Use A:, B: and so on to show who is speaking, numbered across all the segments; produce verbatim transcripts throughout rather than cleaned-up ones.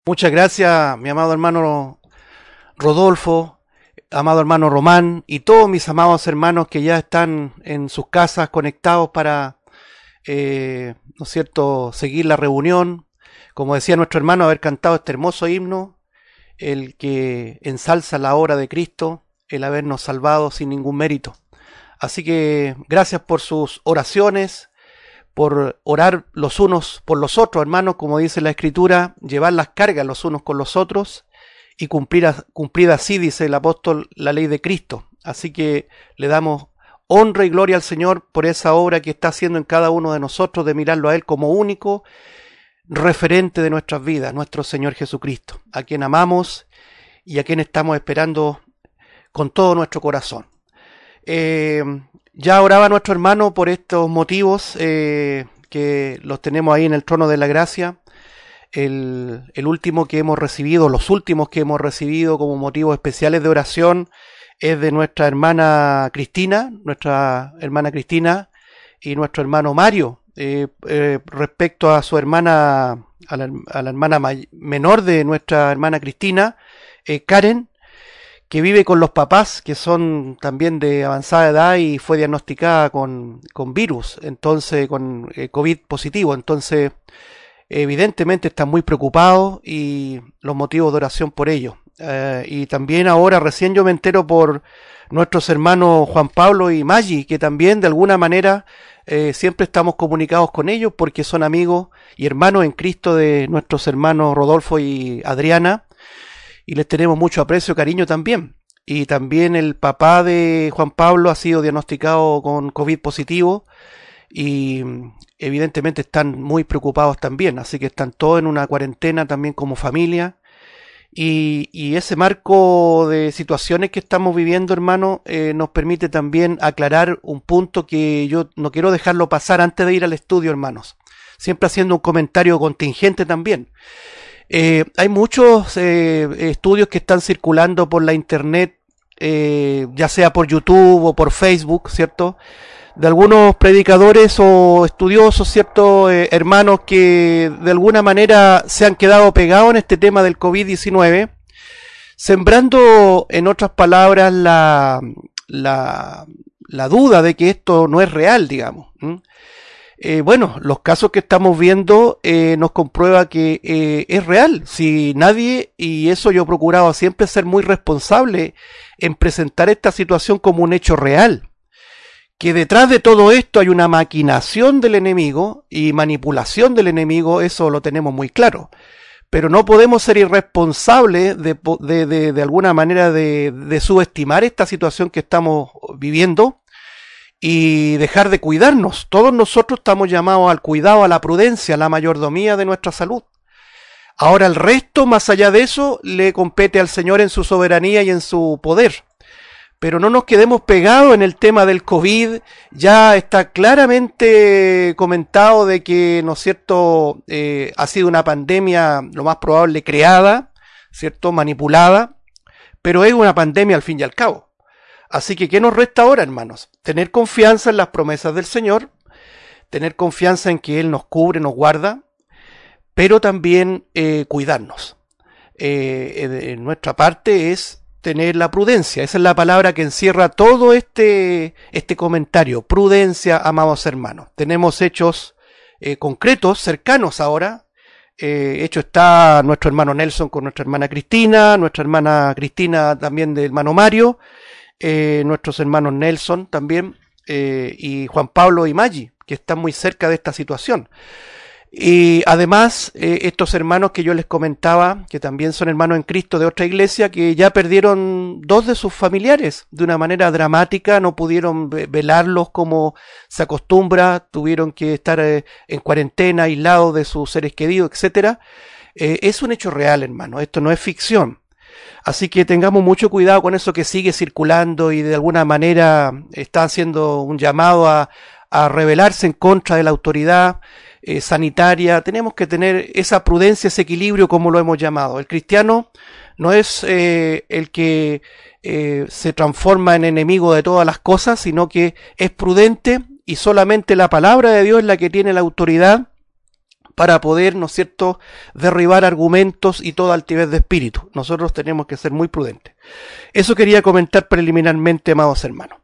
A: Muchas gracias, mi amado hermano Rodolfo, amado hermano Román y todos mis amados hermanos que ya están en sus casas conectados para, eh, ¿no es cierto?, seguir la reunión. Como decía nuestro hermano, haber cantado este hermoso himno, el que ensalza la obra de Cristo, el habernos salvado sin ningún mérito. Así que gracias por sus oraciones, por orar los unos por los otros, hermanos, como dice la Escritura, llevar las cargas los unos con los otros y cumplir, a, cumplir así, dice el apóstol, la ley de Cristo. Así que le damos honra y gloria al Señor por esa obra que está haciendo en cada uno de nosotros, de mirarlo a Él como único referente de nuestras vidas, nuestro Señor Jesucristo, a quien amamos y a quien estamos esperando con todo nuestro corazón. Eh, ya oraba nuestro hermano por estos motivos eh, que los tenemos ahí en el trono de la gracia. El, el último que hemos recibido, los últimos que hemos recibido como motivos especiales de oración es de nuestra hermana Cristina, nuestra hermana Cristina y nuestro hermano Mario, eh, eh, respecto a su hermana, a la, a la hermana menor de nuestra hermana Cristina, eh, Karen, que vive con los papás, que son también de avanzada edad y fue diagnosticada con, con virus, entonces con eh, COVID positivo. Entonces, evidentemente están muy preocupados y los motivos de oración por ello. Eh, y también ahora recién yo me entero por nuestros hermanos Juan Pablo y Maggi, que también de alguna manera eh, siempre estamos comunicados con ellos porque son amigos y hermanos en Cristo de nuestros hermanos Rodolfo y Adriana. Y les tenemos mucho aprecio y cariño también. Y también el papá de Juan Pablo ha sido diagnosticado con COVID positivo y evidentemente están muy preocupados también. Así que están todos en una cuarentena también como familia. Y, y ese marco de situaciones que estamos viviendo, hermano, eh, nos permite también aclarar un punto que yo no quiero dejarlo pasar antes de ir al estudio, hermanos. Siempre haciendo un comentario contingente también. Eh, hay muchos eh, estudios que están circulando por la internet, eh, ya sea por YouTube o por Facebook, ¿cierto? De algunos predicadores o estudiosos, ¿cierto? Eh, hermanos que de alguna manera se han quedado pegados en este tema del COVID diecinueve, sembrando, en otras palabras, la, la, la duda de que esto no es real, digamos. ¿Mm? Eh, bueno, los casos que estamos viendo eh, nos comprueba que eh, es real. Si nadie, y eso yo he procurado siempre ser muy responsable en presentar esta situación como un hecho real, que detrás de todo esto hay una maquinación del enemigo y manipulación del enemigo, eso lo tenemos muy claro. Pero no podemos ser irresponsables de, de, de, de alguna manera de, de subestimar esta situación que estamos viviendo y dejar de cuidarnos. Todos nosotros estamos llamados al cuidado, a la prudencia, a la mayordomía de nuestra salud. Ahora el resto, más allá de eso, le compete al Señor en su soberanía y en su poder. Pero no nos quedemos pegados en el tema del COVID. Ya está claramente comentado de que, ¿no es cierto?, eh, ha sido una pandemia, lo más probable, creada, ¿cierto?, manipulada, pero es una pandemia al fin y al cabo. Así que, ¿qué nos resta ahora, hermanos? Tener confianza en las promesas del Señor, tener confianza en que Él nos cubre, nos guarda, pero también eh, cuidarnos. Eh, en nuestra parte es tener la prudencia. Esa es la palabra que encierra todo este, este comentario. Prudencia, amados hermanos. Tenemos hechos eh, concretos, cercanos ahora. Eh, hecho está nuestro hermano Nelson con nuestra hermana Cristina, nuestra hermana Cristina también del hermano Mario, Eh, nuestros hermanos Nelson también eh, y Juan Pablo y Maggi, que están muy cerca de esta situación. Y además eh, estos hermanos que yo les comentaba, que también son hermanos en Cristo de otra iglesia, que ya perdieron dos de sus familiares de una manera dramática, no pudieron velarlos como se acostumbra, tuvieron que estar eh, en cuarentena, aislados de sus seres queridos, etcétera. Eh, es un hecho real, hermano, esto no es ficción. Así que tengamos mucho cuidado con eso que sigue circulando y de alguna manera está haciendo un llamado a, a rebelarse en contra de la autoridad eh, sanitaria. Tenemos que tener esa prudencia, ese equilibrio, como lo hemos llamado. El cristiano no es eh, el que eh, se transforma en enemigo de todas las cosas, sino que es prudente y solamente la palabra de Dios es la que tiene la autoridad para poder, ¿no es cierto?, derribar argumentos y toda altivez de espíritu. Nosotros tenemos que ser muy prudentes. Eso quería comentar preliminarmente, amados hermanos.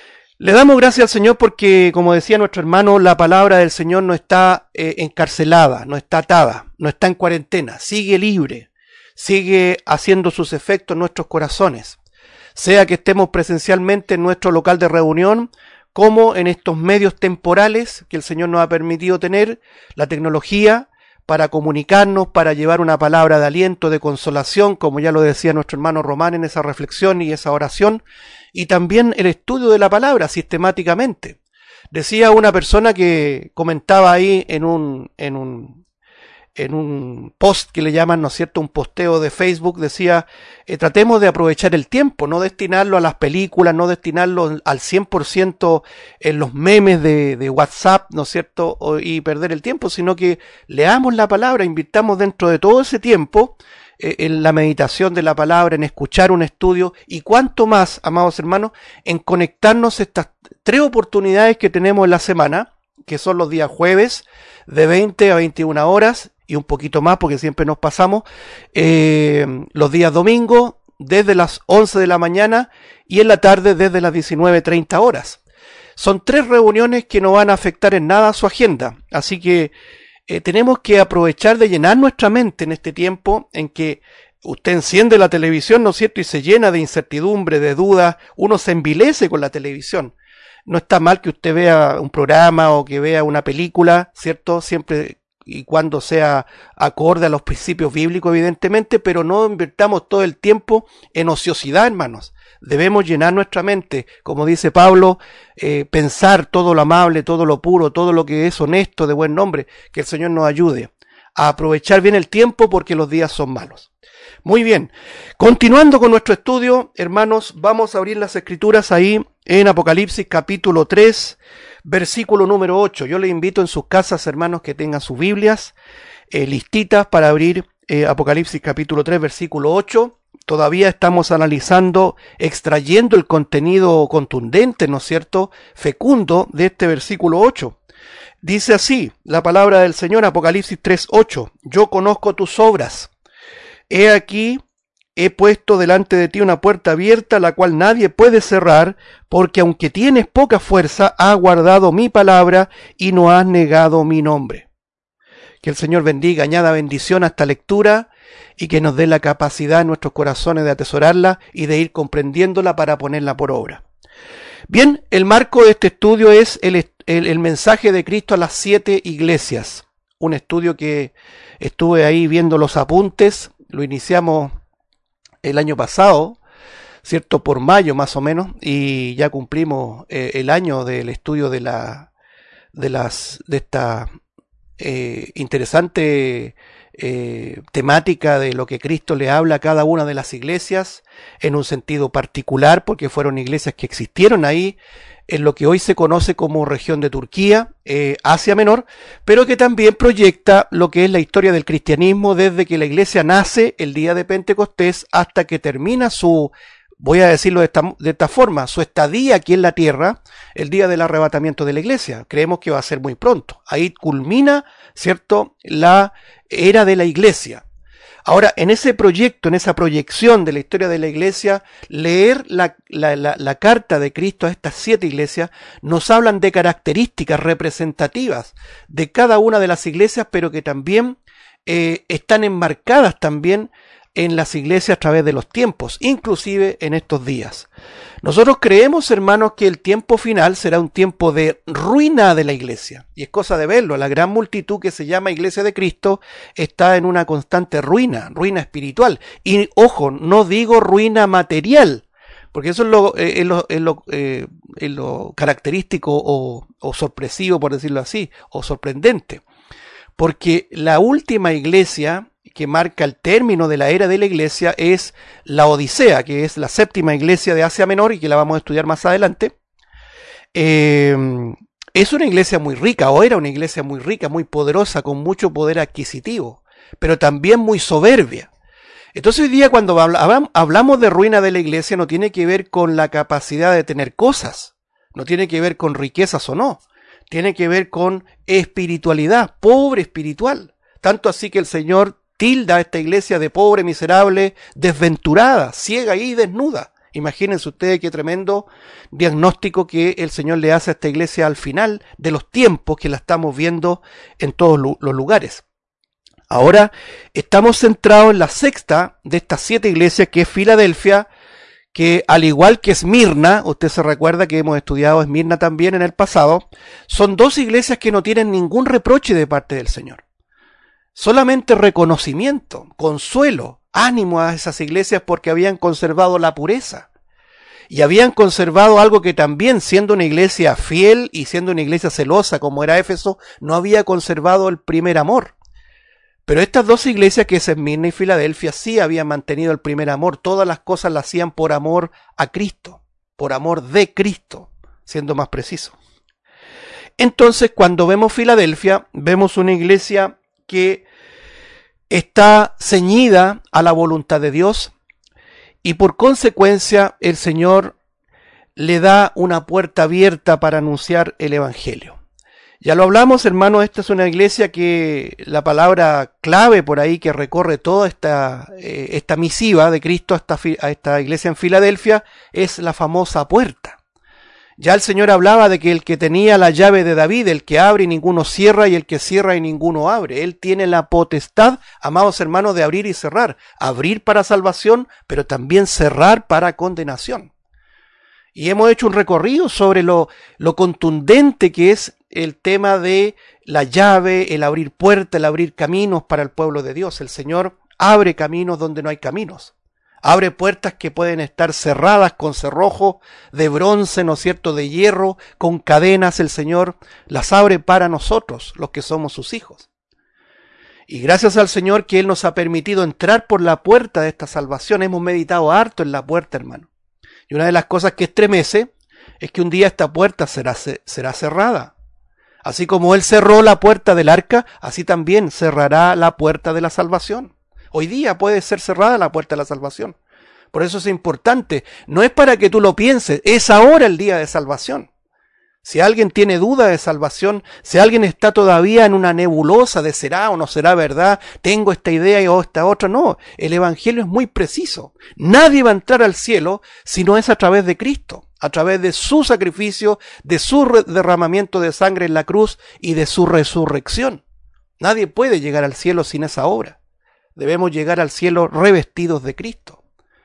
A: Le damos gracias al Señor porque, como decía nuestro hermano, la palabra del Señor no está eh, encarcelada, no está atada, no está en cuarentena, sigue libre, sigue haciendo sus efectos en nuestros corazones. Sea que estemos presencialmente en nuestro local de reunión, como en estos medios temporales que el Señor nos ha permitido tener, la tecnología, para comunicarnos, para llevar una palabra de aliento, de consolación, como ya lo decía nuestro hermano Román en esa reflexión y esa oración, y también el estudio de la palabra sistemáticamente. Decía una persona que comentaba ahí en un, en un, en un post que le llaman, ¿no es cierto?, un posteo de Facebook, decía, eh, tratemos de aprovechar el tiempo, no destinarlo a las películas, no destinarlo al cien por ciento en los memes de, de WhatsApp, ¿no es cierto?, o, y perder el tiempo, sino que leamos la palabra, invirtamos dentro de todo ese tiempo eh, en la meditación de la palabra, en escuchar un estudio, y cuanto más, amados hermanos, en conectarnos estas tres oportunidades que tenemos en la semana, que son los días jueves, de veinte a veintiuna horas, y un poquito más porque siempre nos pasamos, eh, los días domingos desde las once de la mañana y en la tarde desde las diecinueve treinta horas. Son tres reuniones que no van a afectar en nada a su agenda, así que eh, tenemos que aprovechar de llenar nuestra mente en este tiempo en que usted enciende la televisión, ¿no es cierto?, y se llena de incertidumbre, de dudas, uno se envilece con la televisión. No está mal que usted vea un programa o que vea una película, ¿cierto?, siempre y cuando sea acorde a los principios bíblicos, evidentemente, pero no invirtamos todo el tiempo en ociosidad, hermanos. Debemos llenar nuestra mente, como dice Pablo, eh, pensar todo lo amable, todo lo puro, todo lo que es honesto, de buen nombre, que el Señor nos ayude a aprovechar bien el tiempo porque los días son malos. Muy bien, continuando con nuestro estudio, hermanos, vamos a abrir las escrituras ahí en Apocalipsis capítulo tres, versículo número ocho. Yo les invito en sus casas, hermanos, que tengan sus Biblias eh, listitas para abrir eh, Apocalipsis capítulo tres, versículo ocho. Todavía estamos analizando, extrayendo el contenido contundente, ¿no es cierto?, fecundo de este versículo ocho. Dice así la palabra del Señor, Apocalipsis tres, ocho. Yo conozco tus obras. He aquí, he puesto delante de ti una puerta abierta, la cual nadie puede cerrar, porque aunque tienes poca fuerza, has guardado mi palabra y no has negado mi nombre. Que el Señor bendiga, añada bendición a esta lectura y que nos dé la capacidad en nuestros corazones de atesorarla y de ir comprendiéndola para ponerla por obra. Bien, el marco de este estudio es el, el, el mensaje de Cristo a las siete iglesias. Un estudio que estuve ahí viendo los apuntes, lo iniciamos el año pasado, ¿cierto?, por mayo más o menos, y ya cumplimos eh, el año del estudio de la de las de esta eh, interesante eh, temática de lo que Cristo le habla a cada una de las iglesias en un sentido particular, porque fueron iglesias que existieron ahí en lo que hoy se conoce como región de Turquía, eh, Asia Menor, pero que también proyecta lo que es la historia del cristianismo desde que la iglesia nace el día de Pentecostés hasta que termina su, voy a decirlo de esta, de esta forma, su estadía aquí en la tierra, el día del arrebatamiento de la iglesia. Creemos que va a ser muy pronto. Ahí culmina, ¿cierto?, la era de la iglesia. Ahora, en ese proyecto, en esa proyección de la historia de la iglesia, leer la, la, la, la carta de Cristo a estas siete iglesias nos hablan de características representativas de cada una de las iglesias, pero que también eh, están enmarcadas también en las iglesias a través de los tiempos, inclusive en estos días. Nosotros creemos, hermanos, que el tiempo final será un tiempo de ruina de la iglesia. Y es cosa de verlo, la gran multitud que se llama Iglesia de Cristo está en una constante ruina, ruina espiritual. Y ojo, no digo ruina material, porque eso es lo, eh, es lo, es lo, eh, es lo característico o, o sorpresivo, por decirlo así, o sorprendente. Porque la última iglesia que marca el término de la era de la iglesia es la Odisea, que es la séptima iglesia de Asia Menor y que la vamos a estudiar más adelante. Eh, es una iglesia muy rica, o era una iglesia muy rica, muy poderosa, con mucho poder adquisitivo, pero también muy soberbia. Entonces hoy día cuando hablamos de ruina de la iglesia no tiene que ver con la capacidad de tener cosas, no tiene que ver con riquezas o no, tiene que ver con espiritualidad, pobre espiritual. Tanto así que el Señor tilda a esta iglesia de pobre, miserable, desventurada, ciega y desnuda. Imagínense ustedes qué tremendo diagnóstico que el Señor le hace a esta iglesia al final de los tiempos que la estamos viendo en todos los lugares. Ahora estamos centrados en la sexta de estas siete iglesias, que es Filadelfia, que al igual que Esmirna, usted se recuerda que hemos estudiado Esmirna también en el pasado, son dos iglesias que no tienen ningún reproche de parte del Señor. Solamente reconocimiento, consuelo, ánimo a esas iglesias porque habían conservado la pureza. Y habían conservado algo que también, siendo una iglesia fiel y siendo una iglesia celosa como era Éfeso, no había conservado el primer amor. Pero estas dos iglesias, que es Esmirna y Filadelfia, sí habían mantenido el primer amor. Todas las cosas las hacían por amor a Cristo, por amor de Cristo, siendo más preciso. Entonces, cuando vemos Filadelfia, vemos una iglesia que está ceñida a la voluntad de Dios y por consecuencia el Señor le da una puerta abierta para anunciar el Evangelio. Ya lo hablamos, hermanos, esta es una iglesia que la palabra clave por ahí que recorre toda esta, eh, esta misiva de Cristo a esta, a esta iglesia en Filadelfia es la famosa puerta. Ya el Señor hablaba de que el que tenía la llave de David, el que abre y ninguno cierra, y el que cierra y ninguno abre. Él tiene la potestad, amados hermanos, de abrir y cerrar. Abrir para salvación, pero también cerrar para condenación. Y hemos hecho un recorrido sobre lo, lo contundente que es el tema de la llave, el abrir puertas, el abrir caminos para el pueblo de Dios. El Señor abre caminos donde no hay caminos. Abre puertas que pueden estar cerradas con cerrojo de bronce, ¿no es cierto?, de hierro, con cadenas. El Señor las abre para nosotros, los que somos sus hijos. Y gracias al Señor que Él nos ha permitido entrar por la puerta de esta salvación. Hemos meditado harto en la puerta, hermano. Y una de las cosas que estremece es que un día esta puerta será, será cerrada. Así como Él cerró la puerta del arca, así también cerrará la puerta de la salvación. Hoy día puede ser cerrada la puerta de la salvación. Por eso es importante. No es para que tú lo pienses, es ahora el día de salvación. Si alguien tiene duda de salvación, si alguien está todavía en una nebulosa de será o no será verdad, tengo esta idea y o esta otra, no. El Evangelio es muy preciso. Nadie va a entrar al cielo si no es a través de Cristo, a través de su sacrificio, de su derramamiento de sangre en la cruz y de su resurrección. Nadie puede llegar al cielo sin esa obra. Debemos llegar al cielo revestidos de Cristo.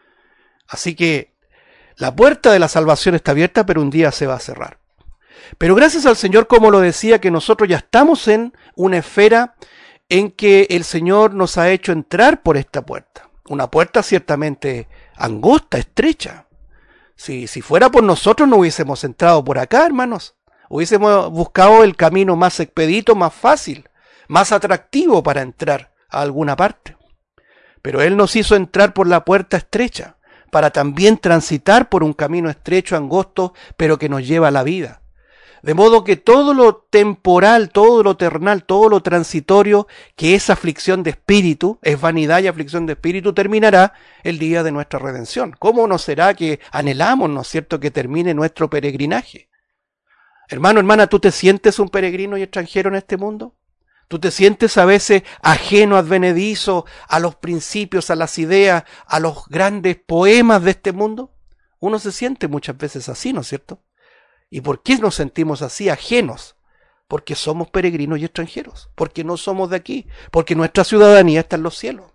A: Así que la puerta de la salvación está abierta, pero un día se va a cerrar. Pero gracias al Señor, como lo decía, que nosotros ya estamos en una esfera en que el Señor nos ha hecho entrar por esta puerta. Una puerta ciertamente angosta, estrecha. Si, si fuera por nosotros no hubiésemos entrado por acá, hermanos. Hubiésemos buscado el camino más expedito, más fácil, más atractivo para entrar a alguna parte. Pero Él nos hizo entrar por la puerta estrecha, para también transitar por un camino estrecho, angosto, pero que nos lleva a la vida. De modo que todo lo temporal, todo lo terrenal, todo lo transitorio, que es aflicción de espíritu, es vanidad y aflicción de espíritu, terminará el día de nuestra redención. ¿Cómo no será que anhelamos, no es cierto, que termine nuestro peregrinaje? Hermano, hermana, ¿tú te sientes un peregrino y extranjero en este mundo? ¿Tú te sientes a veces ajeno, advenedizo a los principios, a las ideas, a los grandes poemas de este mundo? Uno se siente muchas veces así, ¿no es cierto? ¿Y por qué nos sentimos así, ajenos? Porque somos peregrinos y extranjeros, porque no somos de aquí, porque nuestra ciudadanía está en los cielos.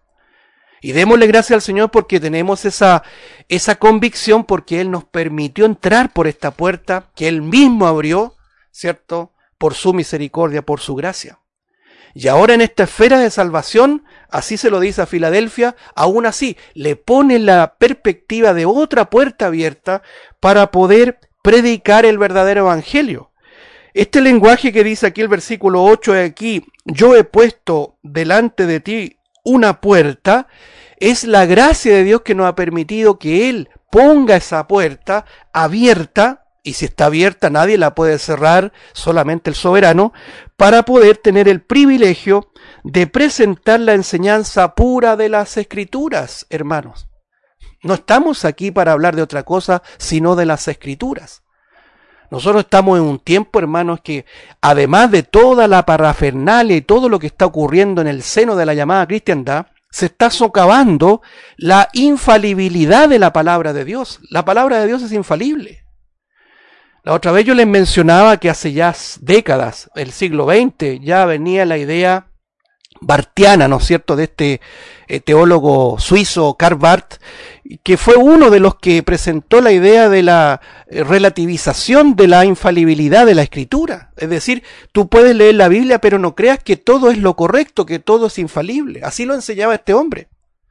A: Y démosle gracias al Señor porque tenemos esa, esa convicción, porque Él nos permitió entrar por esta puerta que Él mismo abrió, ¿cierto? Por su misericordia, por su gracia. Y ahora en esta esfera de salvación, así se lo dice a Filadelfia, aún así le pone la perspectiva de otra puerta abierta para poder predicar el verdadero evangelio. Este lenguaje que dice aquí el versículo ocho de aquí, yo he puesto delante de ti una puerta, es la gracia de Dios que nos ha permitido que Él ponga esa puerta abierta, y si está abierta nadie la puede cerrar, solamente el soberano, para poder tener el privilegio de presentar la enseñanza pura de las Escrituras, hermanos. No estamos aquí para hablar de otra cosa, sino de las Escrituras. Nosotros estamos en un tiempo, hermanos, que además de toda la parafernalia y todo lo que está ocurriendo en el seno de la llamada cristiandad, se está socavando la infalibilidad de la palabra de Dios. La palabra de Dios es infalible. La otra vez yo les mencionaba que hace ya décadas, el siglo veinte, ya venía la idea barthiana, ¿no es cierto?, de este eh, teólogo suizo Karl Barth, que fue uno de los que presentó la idea de la eh, relativización de la infalibilidad de la Escritura. Es decir, tú puedes leer la Biblia, pero no creas que todo es lo correcto, que todo es infalible. Así lo enseñaba este hombre.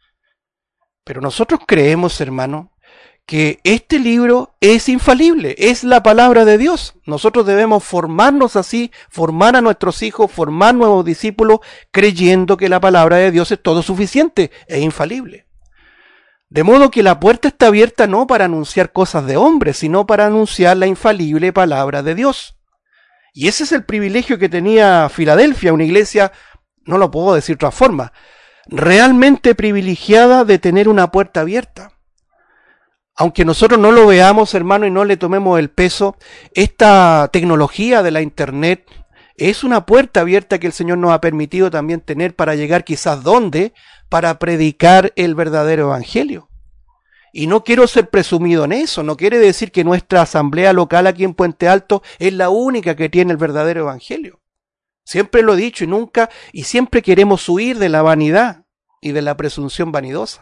A: Pero nosotros creemos, hermano, que este libro es infalible, es la palabra de Dios. Nosotros debemos formarnos así, formar a nuestros hijos, formar nuevos discípulos, creyendo que la palabra de Dios es todo suficiente, es infalible. De modo que la puerta está abierta no para anunciar cosas de hombres, sino para anunciar la infalible palabra de Dios. Y ese es el privilegio que tenía Filadelfia, una iglesia, no lo puedo decir de otra forma, realmente privilegiada de tener una puerta abierta. Aunque nosotros no lo veamos, hermano, y no le tomemos el peso, esta tecnología de la internet es una puerta abierta que el Señor nos ha permitido también tener para llegar quizás ¿dónde? Para predicar el verdadero evangelio. Y no quiero ser presumido en eso, no quiere decir que nuestra asamblea local aquí en Puente Alto es la única que tiene el verdadero evangelio. Siempre lo he dicho y nunca, y siempre queremos huir de la vanidad y de la presunción vanidosa.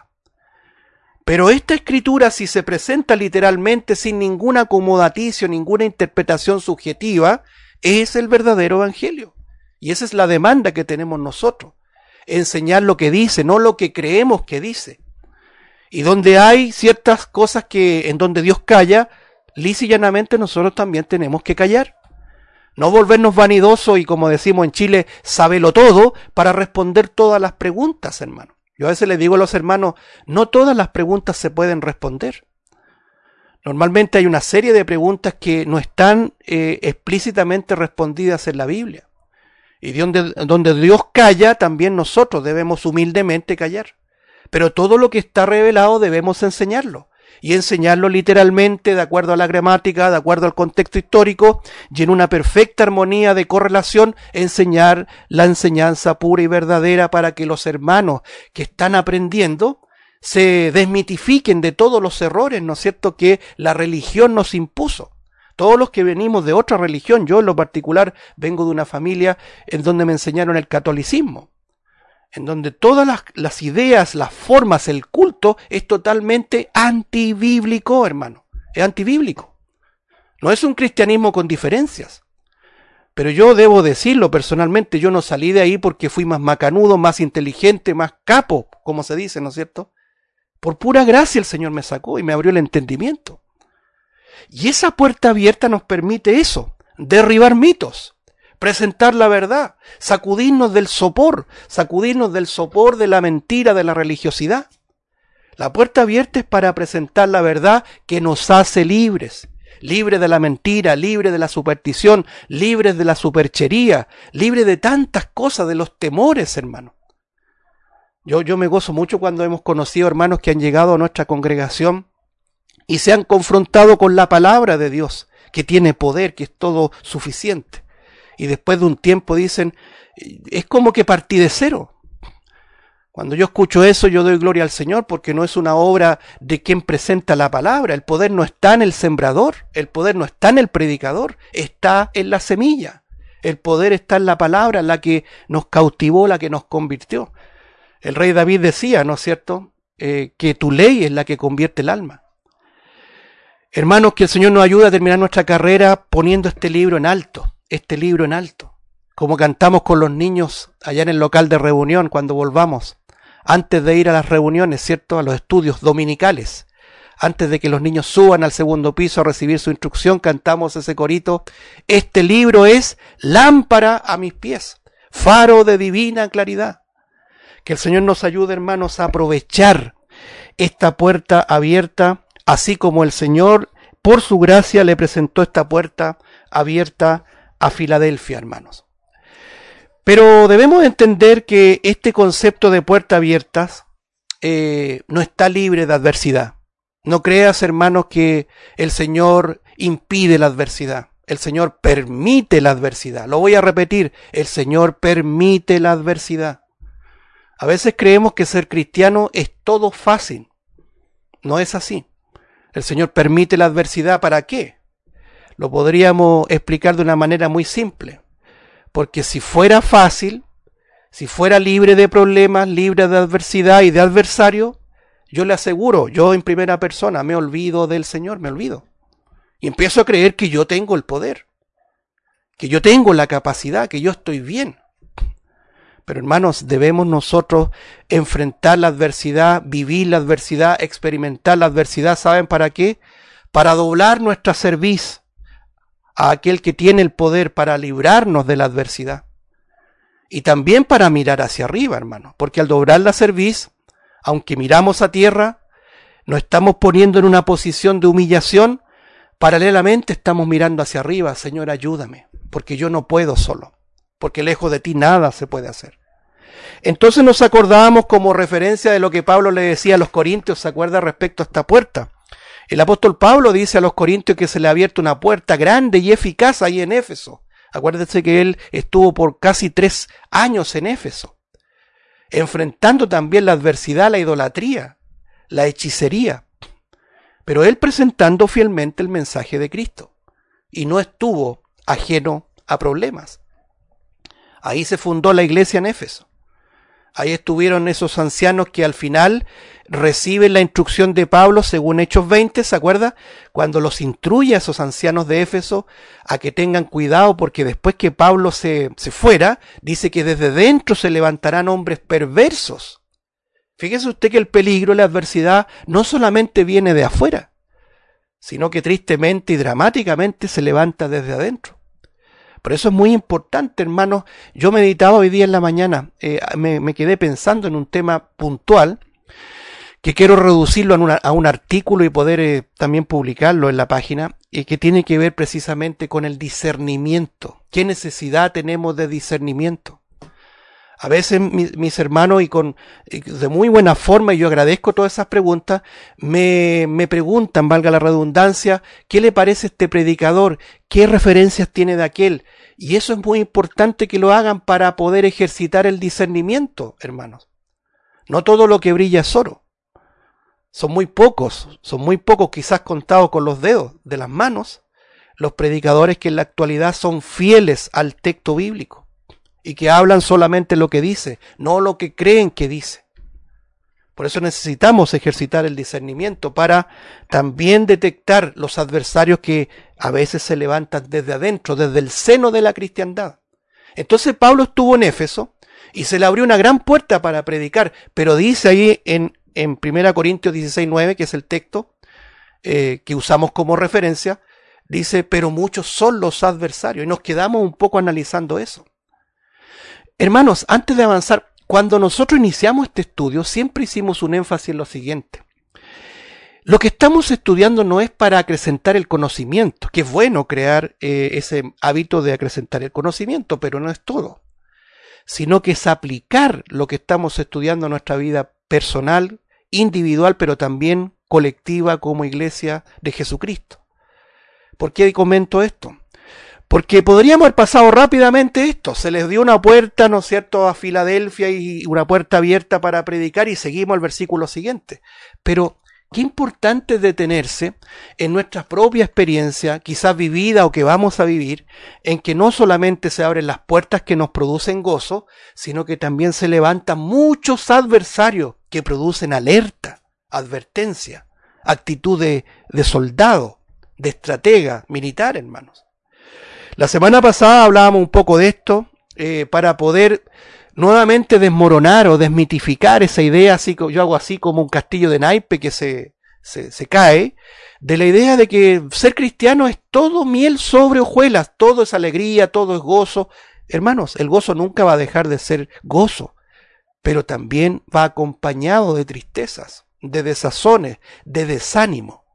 A: Pero esta escritura, si se presenta literalmente sin ningún acomodaticio, ninguna interpretación subjetiva, es el verdadero evangelio. Y esa es la demanda que tenemos nosotros. Enseñar lo que dice, no lo que creemos que dice. Y donde hay ciertas cosas que, en donde Dios calla, lisa y llanamente nosotros también tenemos que callar. No volvernos vanidosos y, como decimos en Chile, sabelo todo para responder todas las preguntas, hermano. Yo a veces les digo a los hermanos, no todas las preguntas se pueden responder. Normalmente hay una serie de preguntas que no están eh, explícitamente respondidas en la Biblia. Y donde, donde Dios calla, también nosotros debemos humildemente callar. Pero todo lo que está revelado debemos enseñarlo. Y enseñarlo literalmente, de acuerdo a la gramática, de acuerdo al contexto histórico, y en una perfecta armonía de correlación, enseñar la enseñanza pura y verdadera para que los hermanos que están aprendiendo se desmitifiquen de todos los errores, ¿no es cierto?, que la religión nos impuso. Todos los que venimos de otra religión, yo en lo particular vengo de una familia en donde me enseñaron el catolicismo, en donde todas las, las ideas, las formas, el culto es totalmente antibíblico, hermano. Es antibíblico. No es un cristianismo con diferencias. Pero yo debo decirlo personalmente, yo no salí de ahí porque fui más macanudo, más inteligente, más capo, como se dice, ¿no es cierto? Por pura gracia el Señor me sacó y me abrió el entendimiento. Y esa puerta abierta nos permite eso, derribar mitos. Presentar la verdad, sacudirnos del sopor, sacudirnos del sopor de la mentira, de la religiosidad. La puerta abierta es para presentar la verdad que nos hace libres, libres de la mentira, libres de la superstición, libres de la superchería, libres de tantas cosas, de los temores, hermano. Yo, yo me gozo mucho cuando hemos conocido hermanos que han llegado a nuestra congregación y se han confrontado con la palabra de Dios, que tiene poder, que es todo suficiente. Y después de un tiempo dicen, es como que partí de cero. Cuando yo escucho eso, yo doy gloria al Señor, porque no es una obra de quien presenta la palabra. El poder no está en el sembrador, el poder no está en el predicador, está en la semilla. El poder está en la palabra, la que nos cautivó, la que nos convirtió. El rey David decía, ¿no es cierto?, eh, que tu ley es la que convierte el alma. Hermanos, que el Señor nos ayude a terminar nuestra carrera poniendo este libro en alto. Este libro en alto, como cantamos con los niños allá en el local de reunión cuando volvamos, antes de ir a las reuniones, ¿cierto?, a los estudios dominicales, antes de que los niños suban al segundo piso a recibir su instrucción, cantamos ese corito, este libro es lámpara a mis pies, faro de divina claridad. Que el Señor nos ayude, hermanos, a aprovechar esta puerta abierta, así como el Señor, por su gracia, le presentó esta puerta abierta a Filadelfia, hermanos. Pero debemos entender que este concepto de puertas abiertas eh, no está libre de adversidad. No creas, hermanos, que el Señor impide la adversidad. El Señor permite la adversidad. Lo voy a repetir, el Señor permite la adversidad. A veces creemos que ser cristiano es todo fácil. No es así. El Señor permite la adversidad, ¿para qué? Lo podríamos explicar de una manera muy simple. Porque si fuera fácil, si fuera libre de problemas, libre de adversidad y de adversario, yo le aseguro, yo en primera persona me olvido del Señor, me olvido. Y empiezo a creer que yo tengo el poder, que yo tengo la capacidad, que yo estoy bien. Pero hermanos, debemos nosotros enfrentar la adversidad, vivir la adversidad, experimentar la adversidad. ¿Saben para qué? Para doblar nuestra cerviz a aquel que tiene el poder para librarnos de la adversidad. Y también para mirar hacia arriba, hermanos. Porque al doblar la cerviz, aunque miramos a tierra, nos estamos poniendo en una posición de humillación. Paralelamente estamos mirando hacia arriba. Señor, ayúdame, porque yo no puedo solo. Porque lejos de ti nada se puede hacer. Entonces nos acordábamos como referencia de lo que Pablo le decía a los corintios, ¿se acuerda respecto a esta puerta? El apóstol Pablo dice a los corintios que se le ha abierto una puerta grande y eficaz ahí en Éfeso. Acuérdense que él estuvo por casi tres años en Éfeso, enfrentando también la adversidad, la idolatría, la hechicería, pero él presentando fielmente el mensaje de Cristo y no estuvo ajeno a problemas. Ahí se fundó la iglesia en Éfeso. Ahí estuvieron esos ancianos que al final reciben la instrucción de Pablo según Hechos veinte, ¿se acuerda? Cuando los instruye a esos ancianos de Éfeso a que tengan cuidado porque después que Pablo se, se fuera, dice que desde dentro se levantarán hombres perversos. Fíjese usted que el peligro, la adversidad, no solamente viene de afuera, sino que tristemente y dramáticamente se levanta desde adentro. Por eso es muy importante, hermanos. Yo meditaba hoy día en la mañana, eh, me, me quedé pensando en un tema puntual que quiero reducirlo a, una, a un artículo y poder eh, también publicarlo en la página, y que tiene que ver precisamente con el discernimiento. ¿Qué necesidad tenemos de discernimiento? A veces mis, mis hermanos, y con y de muy buena forma, y yo agradezco todas esas preguntas, me, me preguntan, valga la redundancia, ¿qué le parece este predicador? ¿Qué referencias tiene de aquel? Y eso es muy importante que lo hagan para poder ejercitar el discernimiento, hermanos. No todo lo que brilla es oro. Son muy pocos, son muy pocos, quizás contados con los dedos de las manos, los predicadores que en la actualidad son fieles al texto bíblico y que hablan solamente lo que dice, no lo que creen que dice. Por eso necesitamos ejercitar el discernimiento para también detectar los adversarios que a veces se levantan desde adentro, desde el seno de la cristiandad. Entonces Pablo estuvo en Éfeso y se le abrió una gran puerta para predicar, pero dice ahí en, en primera Corintios dieciséis nueve, que es el texto eh, que usamos como referencia, dice, pero muchos son los adversarios, y nos quedamos un poco analizando eso. Hermanos, antes de avanzar, cuando nosotros iniciamos este estudio, siempre hicimos un énfasis en lo siguiente. Lo que estamos estudiando no es para acrecentar el conocimiento, que es bueno crear eh, ese hábito de acrecentar el conocimiento, pero no es todo, sino que es aplicar lo que estamos estudiando en nuestra vida personal, individual, pero también colectiva como iglesia de Jesucristo. ¿Por qué comento esto? Porque podríamos haber pasado rápidamente esto. Se les dio una puerta, ¿no es cierto?, a Filadelfia y una puerta abierta para predicar y seguimos al versículo siguiente. Pero qué importante es detenerse en nuestra propia experiencia, quizás vivida o que vamos a vivir, en que no solamente se abren las puertas que nos producen gozo, sino que también se levantan muchos adversarios que producen alerta, advertencia, actitud de, de soldado, de estratega militar, hermanos. La semana pasada hablábamos un poco de esto eh, para poder nuevamente desmoronar o desmitificar esa idea, así que yo hago así como un castillo de naipe que se, se, se cae, de la idea de que ser cristiano es todo miel sobre hojuelas, todo es alegría, todo es gozo. Hermanos, el gozo nunca va a dejar de ser gozo, pero también va acompañado de tristezas, de desazones, de desánimo.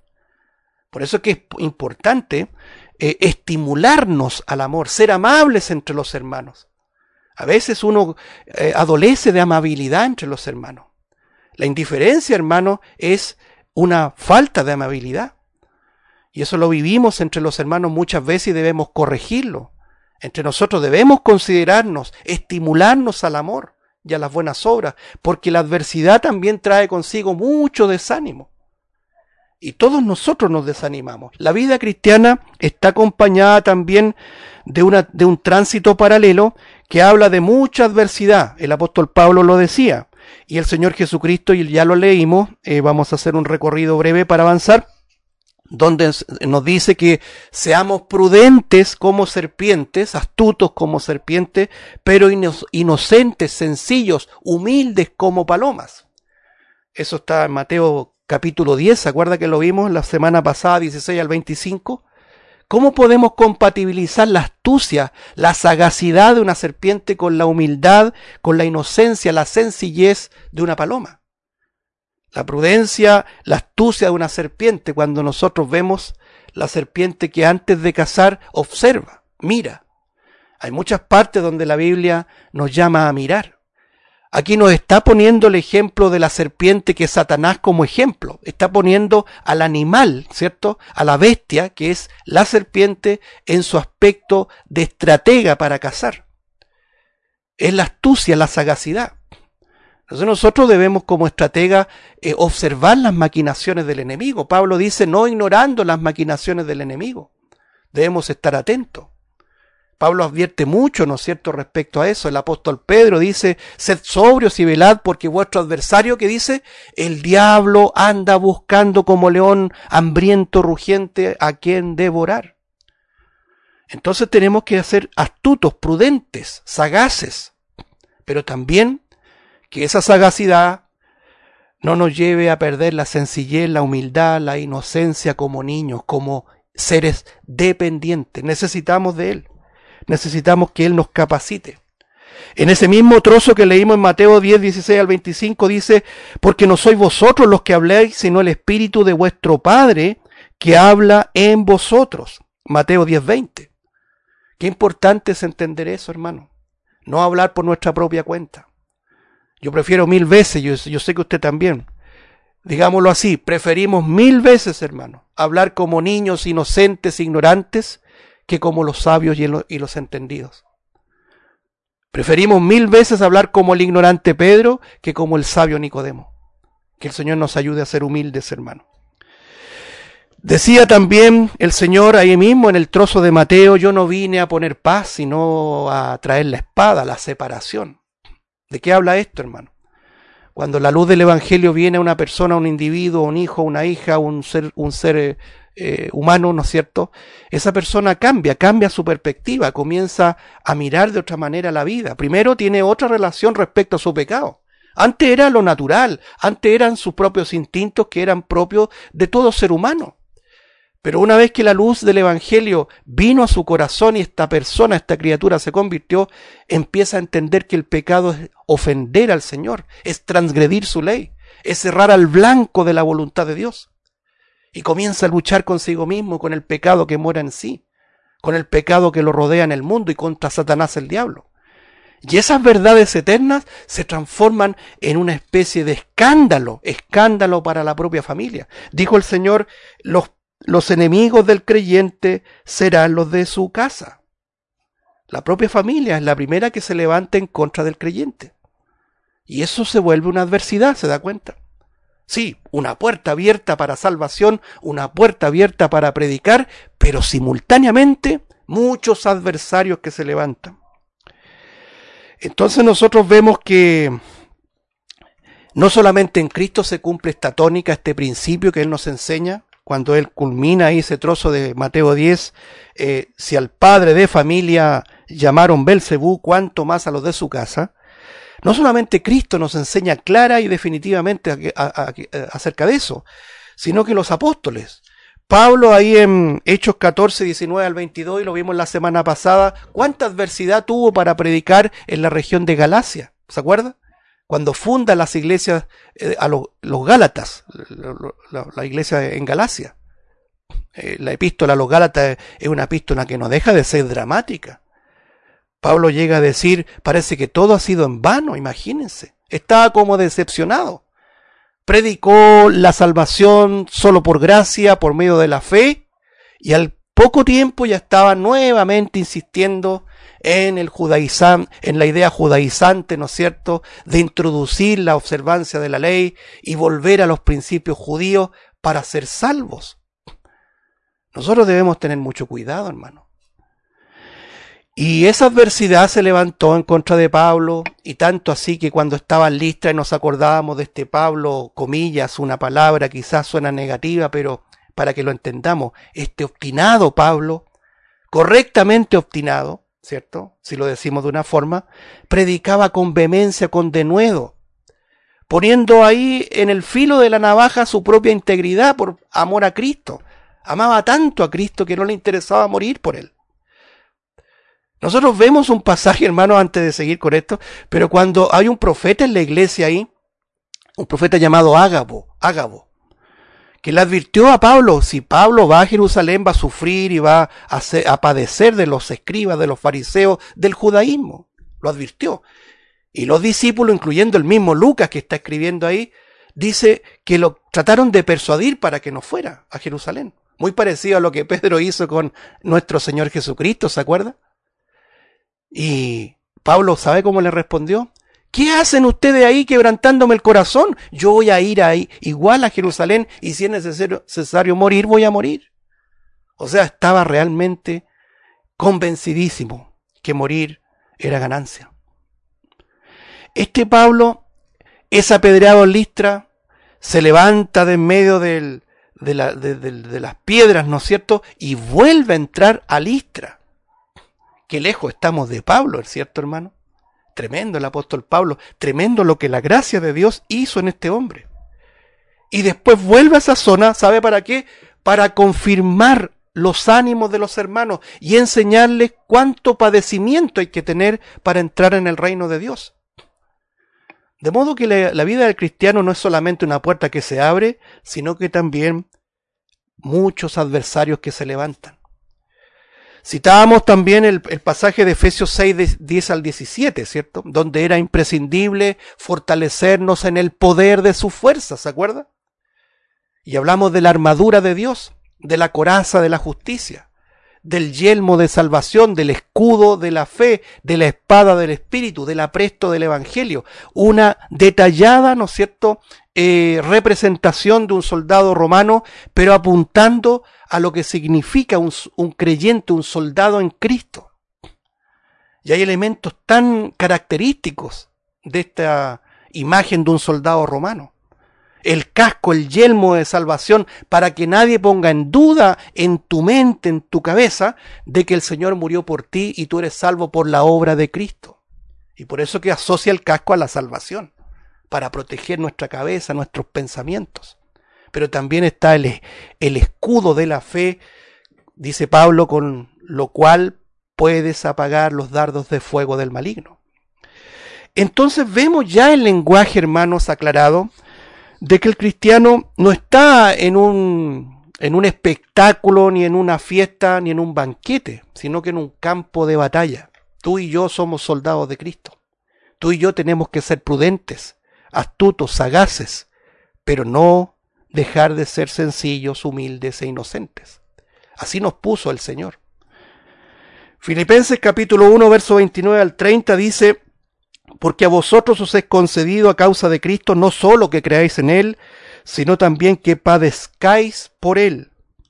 A: Por eso es que es importante Eh, estimularnos al amor, ser amables entre los hermanos. A veces uno eh, adolece de amabilidad entre los hermanos. La indiferencia, hermano, es una falta de amabilidad. Y eso lo vivimos entre los hermanos muchas veces y debemos corregirlo. Entre nosotros debemos considerarnos, estimularnos al amor y a las buenas obras, porque la adversidad también trae consigo mucho desánimo. Y todos nosotros nos desanimamos. La vida cristiana está acompañada también de, una, de un tránsito paralelo que habla de mucha adversidad. El apóstol Pablo lo decía. Y el Señor Jesucristo, y ya lo leímos, eh, vamos a hacer un recorrido breve para avanzar, donde nos dice que seamos prudentes como serpientes, astutos como serpientes, pero inocentes, sencillos, humildes como palomas. Eso está en Mateo capítulo diez, ¿se acuerda que lo vimos la semana pasada, dieciséis al veinticinco? ¿Cómo podemos compatibilizar la astucia, la sagacidad de una serpiente con la humildad, con la inocencia, la sencillez de una paloma? La prudencia, la astucia de una serpiente, cuando nosotros vemos la serpiente que antes de cazar observa, mira. Hay muchas partes donde la Biblia nos llama a mirar. Aquí nos está poniendo el ejemplo de la serpiente, que es Satanás, como ejemplo. Está poniendo al animal, ¿cierto? A la bestia, que es la serpiente, en su aspecto de estratega para cazar. Es la astucia, la sagacidad. Entonces nosotros debemos como estratega eh, observar las maquinaciones del enemigo. Pablo dice, no ignorando las maquinaciones del enemigo. Debemos estar atentos. Pablo advierte mucho, ¿no es cierto?, respecto a eso. El apóstol Pedro dice, sed sobrios y velad, porque vuestro adversario, que dice, el diablo anda buscando como león hambriento, rugiente, a quien devorar. Entonces tenemos que ser astutos, prudentes, sagaces, pero también que esa sagacidad no nos lleve a perder la sencillez, la humildad, la inocencia como niños, como seres dependientes. Necesitamos de Él. Necesitamos que Él nos capacite. En ese mismo trozo que leímos en Mateo diez, dieciséis al veinticinco dice, porque no sois vosotros los que habléis, sino el Espíritu de vuestro Padre que habla en vosotros. Mateo diez, veinte. Qué importante es entender eso, hermano. No hablar por nuestra propia cuenta. Yo prefiero mil veces, yo, yo sé que usted también, digámoslo así, preferimos mil veces, hermano, hablar como niños inocentes, ignorantes, que como los sabios y, lo, y los entendidos. Preferimos mil veces hablar como el ignorante Pedro que como el sabio Nicodemo. Que el Señor nos ayude a ser humildes, hermano. Decía también el Señor ahí mismo en el trozo de Mateo, yo no vine a poner paz, sino a traer la espada, la separación. ¿De qué habla esto, hermano? Cuando la luz del Evangelio viene a una persona, a un individuo, a un hijo, a una hija, a un ser, un ser eh, humano, ¿no es cierto? Esa persona cambia, cambia su perspectiva, comienza a mirar de otra manera la vida. Primero tiene otra relación respecto a su pecado. Antes era lo natural, antes eran sus propios instintos que eran propios de todo ser humano. Pero una vez que la luz del Evangelio vino a su corazón y esta persona, esta criatura se convirtió, empieza a entender que el pecado es ofender al Señor, es transgredir su ley, es cerrar al blanco de la voluntad de Dios. Y comienza a luchar consigo mismo, con el pecado que mora en sí, con el pecado que lo rodea en el mundo y contra Satanás el diablo. Y esas verdades eternas se transforman en una especie de escándalo, escándalo para la propia familia. Dijo el Señor, los Los enemigos del creyente serán los de su casa. La propia familia es la primera que se levanta en contra del creyente. Y eso se vuelve una adversidad, ¿se da cuenta? Sí, una puerta abierta para salvación, una puerta abierta para predicar, pero simultáneamente muchos adversarios que se levantan. Entonces nosotros vemos que no solamente en Cristo se cumple esta tónica, este principio que Él nos enseña, cuando Él culmina ahí ese trozo de Mateo diez, eh, si al padre de familia llamaron Belcebú, cuánto más a los de su casa. No solamente Cristo nos enseña clara y definitivamente a, a, a, acerca de eso, sino que los apóstoles. Pablo ahí en Hechos catorce, diecinueve al veintidós, y lo vimos la semana pasada, cuánta adversidad tuvo para predicar en la región de Galacia, ¿se acuerda? Cuando funda las iglesias eh, a los, los Gálatas, la, la, la iglesia en Galacia. Eh, la epístola a los Gálatas es una epístola que no deja de ser dramática. Pablo llega a decir, parece que todo ha sido en vano, imagínense. Estaba como decepcionado. Predicó la salvación solo por gracia, por medio de la fe, Y al poco tiempo ya estaba nuevamente insistiendo en el judaizan, en la idea judaizante, ¿no es cierto?, de introducir la observancia de la ley y volver a los principios judíos para ser salvos. Nosotros debemos tener mucho cuidado, hermano. Y esa adversidad se levantó en contra de Pablo, y tanto así que cuando estaba en Listra y nos acordábamos de este Pablo, comillas, una palabra quizás suena negativa, pero para que lo entendamos, este obstinado Pablo, correctamente obstinado, ¿cierto?, si lo decimos de una forma, predicaba con vehemencia, con denuedo, poniendo ahí en el filo de la navaja su propia integridad por amor a Cristo. Amaba tanto a Cristo que no le interesaba morir por él. Nosotros vemos un pasaje, hermano, antes de seguir con esto, pero cuando hay un profeta en la iglesia ahí, un profeta llamado Ágabo, Ágabo, que le advirtió a Pablo, si Pablo va a Jerusalén va a sufrir y va a, ser, a padecer de los escribas, de los fariseos, del judaísmo. Lo advirtió. Y los discípulos, incluyendo el mismo Lucas que está escribiendo ahí, dice que lo trataron de persuadir para que no fuera a Jerusalén. Muy parecido a lo que Pedro hizo con nuestro Señor Jesucristo, ¿se acuerda? Y Pablo, ¿sabe cómo le respondió? ¿Qué hacen ustedes ahí quebrantándome el corazón? Yo voy a ir ahí igual a Jerusalén y si es necesario, necesario morir, voy a morir. O sea, estaba realmente convencidísimo que morir era ganancia. Este Pablo es apedreado en Listra, se levanta de en medio del, de, la, de, de, de las piedras, ¿no es cierto? Y vuelve a entrar a Listra. Qué lejos estamos de Pablo, ¿es cierto, hermano? Tremendo el apóstol Pablo, tremendo lo que la gracia de Dios hizo en este hombre. Y después vuelve a esa zona, ¿sabe para qué? Para confirmar los ánimos de los hermanos y enseñarles cuánto padecimiento hay que tener para entrar en el reino de Dios. De modo que la, la vida del cristiano no es solamente una puerta que se abre, sino que también muchos adversarios que se levantan. Citábamos también el, el pasaje de Efesios seis, diez al diecisiete, ¿cierto? Donde era imprescindible fortalecernos en el poder de su fuerza, ¿se acuerda? Y hablamos de la armadura de Dios, de la coraza de la justicia, del yelmo de salvación, del escudo de la fe, de la espada del Espíritu, del apresto del Evangelio. Una detallada, ¿no es cierto?, eh, representación de un soldado romano, pero apuntando a lo que significa un, un creyente, un soldado en Cristo. Y hay elementos tan característicos de esta imagen de un soldado romano. El casco, el yelmo de salvación, para que nadie ponga en duda en tu mente, en tu cabeza, de que el Señor murió por ti y tú eres salvo por la obra de Cristo. Y por eso que asocia el casco a la salvación, para proteger nuestra cabeza, nuestros pensamientos. Pero también está el, el escudo de la fe, dice Pablo, con lo cual puedes apagar los dardos de fuego del maligno. Entonces vemos ya el lenguaje, hermanos, aclarado, de que el cristiano no está en un, en un espectáculo, ni en una fiesta, ni en un banquete, sino que en un campo de batalla. Tú y yo somos soldados de Cristo. Tú y yo tenemos que ser prudentes, astutos, sagaces, pero no dejar de ser sencillos, humildes e inocentes. Así nos puso el Señor. Filipenses capítulo uno, verso veintinueve al treinta dice: porque a vosotros os es concedido a causa de Cristo no solo que creáis en Él, sino también que padezcáis por Él.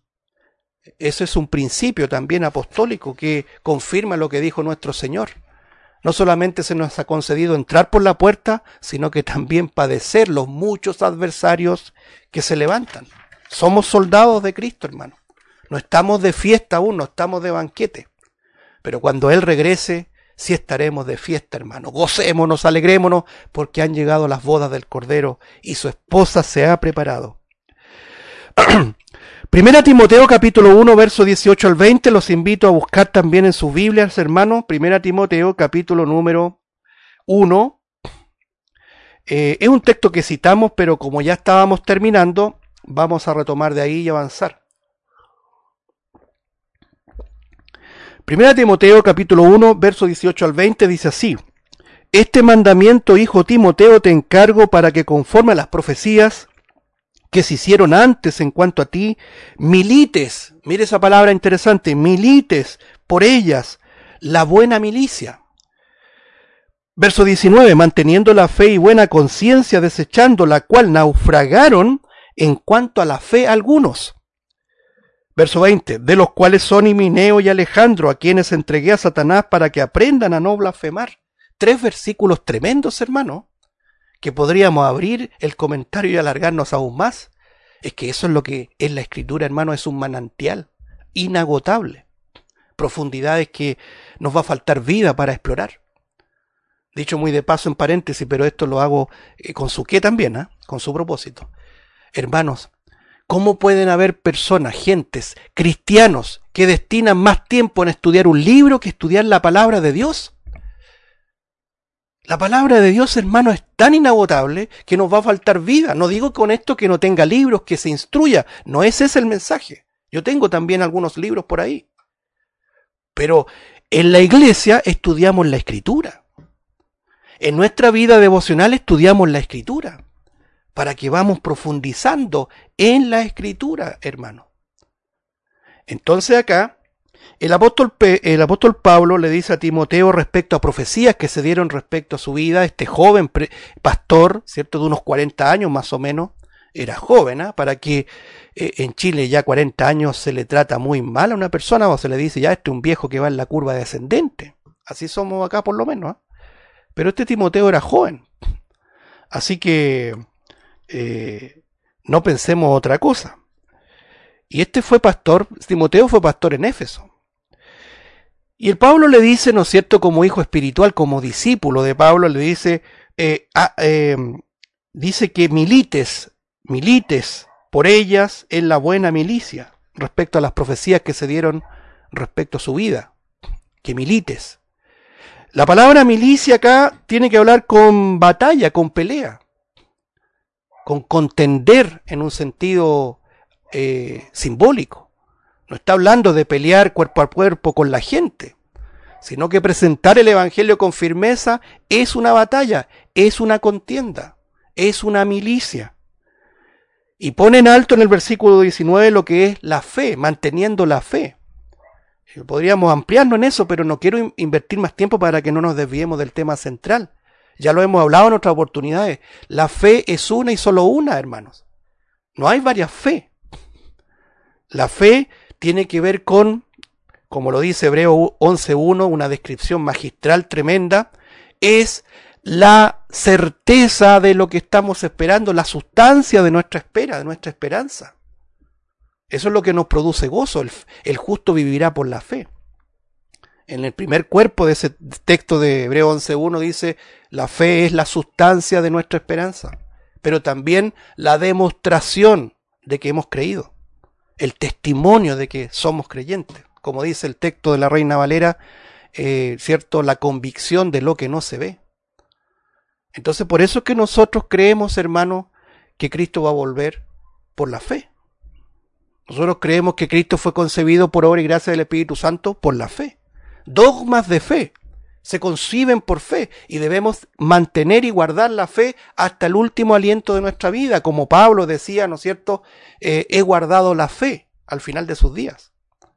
A: Eso es un principio también apostólico que confirma lo que dijo nuestro Señor. No solamente se nos ha concedido entrar por la puerta, sino que también padecer los muchos adversarios que se levantan. Somos soldados de Cristo, hermano. No estamos de fiesta aún, no estamos de banquete. Pero cuando Él regrese, sí estaremos de fiesta, hermano. Gocémonos, alegrémonos, porque han llegado las bodas del Cordero y su esposa se ha preparado. Primera Timoteo capítulo uno, verso dieciocho al veinte, los invito a buscar también en sus Biblias, hermanos. Primera Timoteo capítulo número uno. Eh, es un texto que citamos, pero como ya estábamos terminando, vamos a retomar de ahí y avanzar. Primera Timoteo capítulo uno, verso dieciocho al veinte dice así: este mandamiento, hijo Timoteo, te encargo para que conforme a las profecías que se hicieron antes en cuanto a ti, milites, mire esa palabra interesante, milites por ellas, la buena milicia. Verso diecinueve, manteniendo la fe y buena conciencia, desechando la cual naufragaron en cuanto a la fe algunos. Verso veinte, de los cuales son Himeneo y Alejandro, a quienes entregué a Satanás para que aprendan a no blasfemar. Tres versículos tremendos, hermano, que podríamos abrir el comentario y alargarnos aún más. Es que eso es lo que es la Escritura, hermano, es un manantial inagotable. Profundidades que nos va a faltar vida para explorar. Dicho muy de paso en paréntesis, pero esto lo hago eh, con su qué también, ¿eh? Con su propósito. Hermanos, ¿cómo pueden haber personas, gentes, cristianos, que destinan más tiempo en estudiar un libro que estudiar la palabra de Dios? La palabra de Dios, hermano, es tan inagotable que nos va a faltar vida. No digo con esto que no tenga libros, que se instruya. No ese es el mensaje. Yo tengo también algunos libros por ahí. Pero en la iglesia estudiamos la Escritura. En nuestra vida devocional estudiamos la Escritura. Para que vamos profundizando en la Escritura, hermano. Entonces acá, el apóstol, el apóstol Pablo le dice a Timoteo respecto a profecías que se dieron respecto a su vida, este joven pre, pastor, ¿cierto? De unos cuarenta años más o menos, era joven, ¿eh? Para que eh, en Chile ya cuarenta años se le trata muy mal a una persona, o se le dice ya este es un viejo que va en la curva descendente. Así somos acá por lo menos, ¿eh? Pero este Timoteo era joven. Así que eh, no pensemos otra cosa. Y este fue pastor, Timoteo fue pastor en Éfeso. Y el Pablo le dice, ¿no es cierto?, como hijo espiritual, como discípulo de Pablo, le dice, eh, ah, eh, dice que milites, milites por ellas en la buena milicia, respecto a las profecías que se dieron respecto a su vida, que milites. La palabra milicia acá tiene que hablar con batalla, con pelea, con contender en un sentido eh, simbólico. No está hablando de pelear cuerpo a cuerpo con la gente, sino que presentar el evangelio con firmeza es una batalla, es una contienda, es una milicia. Y pone en alto en el versículo diecinueve lo que es la fe, manteniendo la fe. Podríamos ampliarnos en eso, pero no quiero invertir más tiempo para que no nos desviemos del tema central. Ya lo hemos hablado en otras oportunidades. La fe es una y solo una, hermanos. No hay varias fe. La fe tiene que ver con, como lo dice Hebreo once uno, una descripción magistral tremenda, es la certeza de lo que estamos esperando, la sustancia de nuestra espera, de nuestra esperanza. Eso es lo que nos produce gozo. El, el justo vivirá por la fe. En el primer cuerpo de ese texto de Hebreo once uno dice, la fe es la sustancia de nuestra esperanza, pero también la demostración de que hemos creído. El testimonio de que somos creyentes. Como dice el texto de la Reina Valera, eh, ¿cierto? La convicción de lo que no se ve. Entonces, por eso es que nosotros creemos, hermanos, que Cristo va a volver por la fe. Nosotros creemos que Cristo fue concebido por obra y gracia del Espíritu Santo por la fe. Dogmas de fe se conciben por fe y debemos mantener y guardar la fe hasta el último aliento de nuestra vida. Como Pablo decía, ¿no es cierto? Eh, he guardado la fe al final de sus días.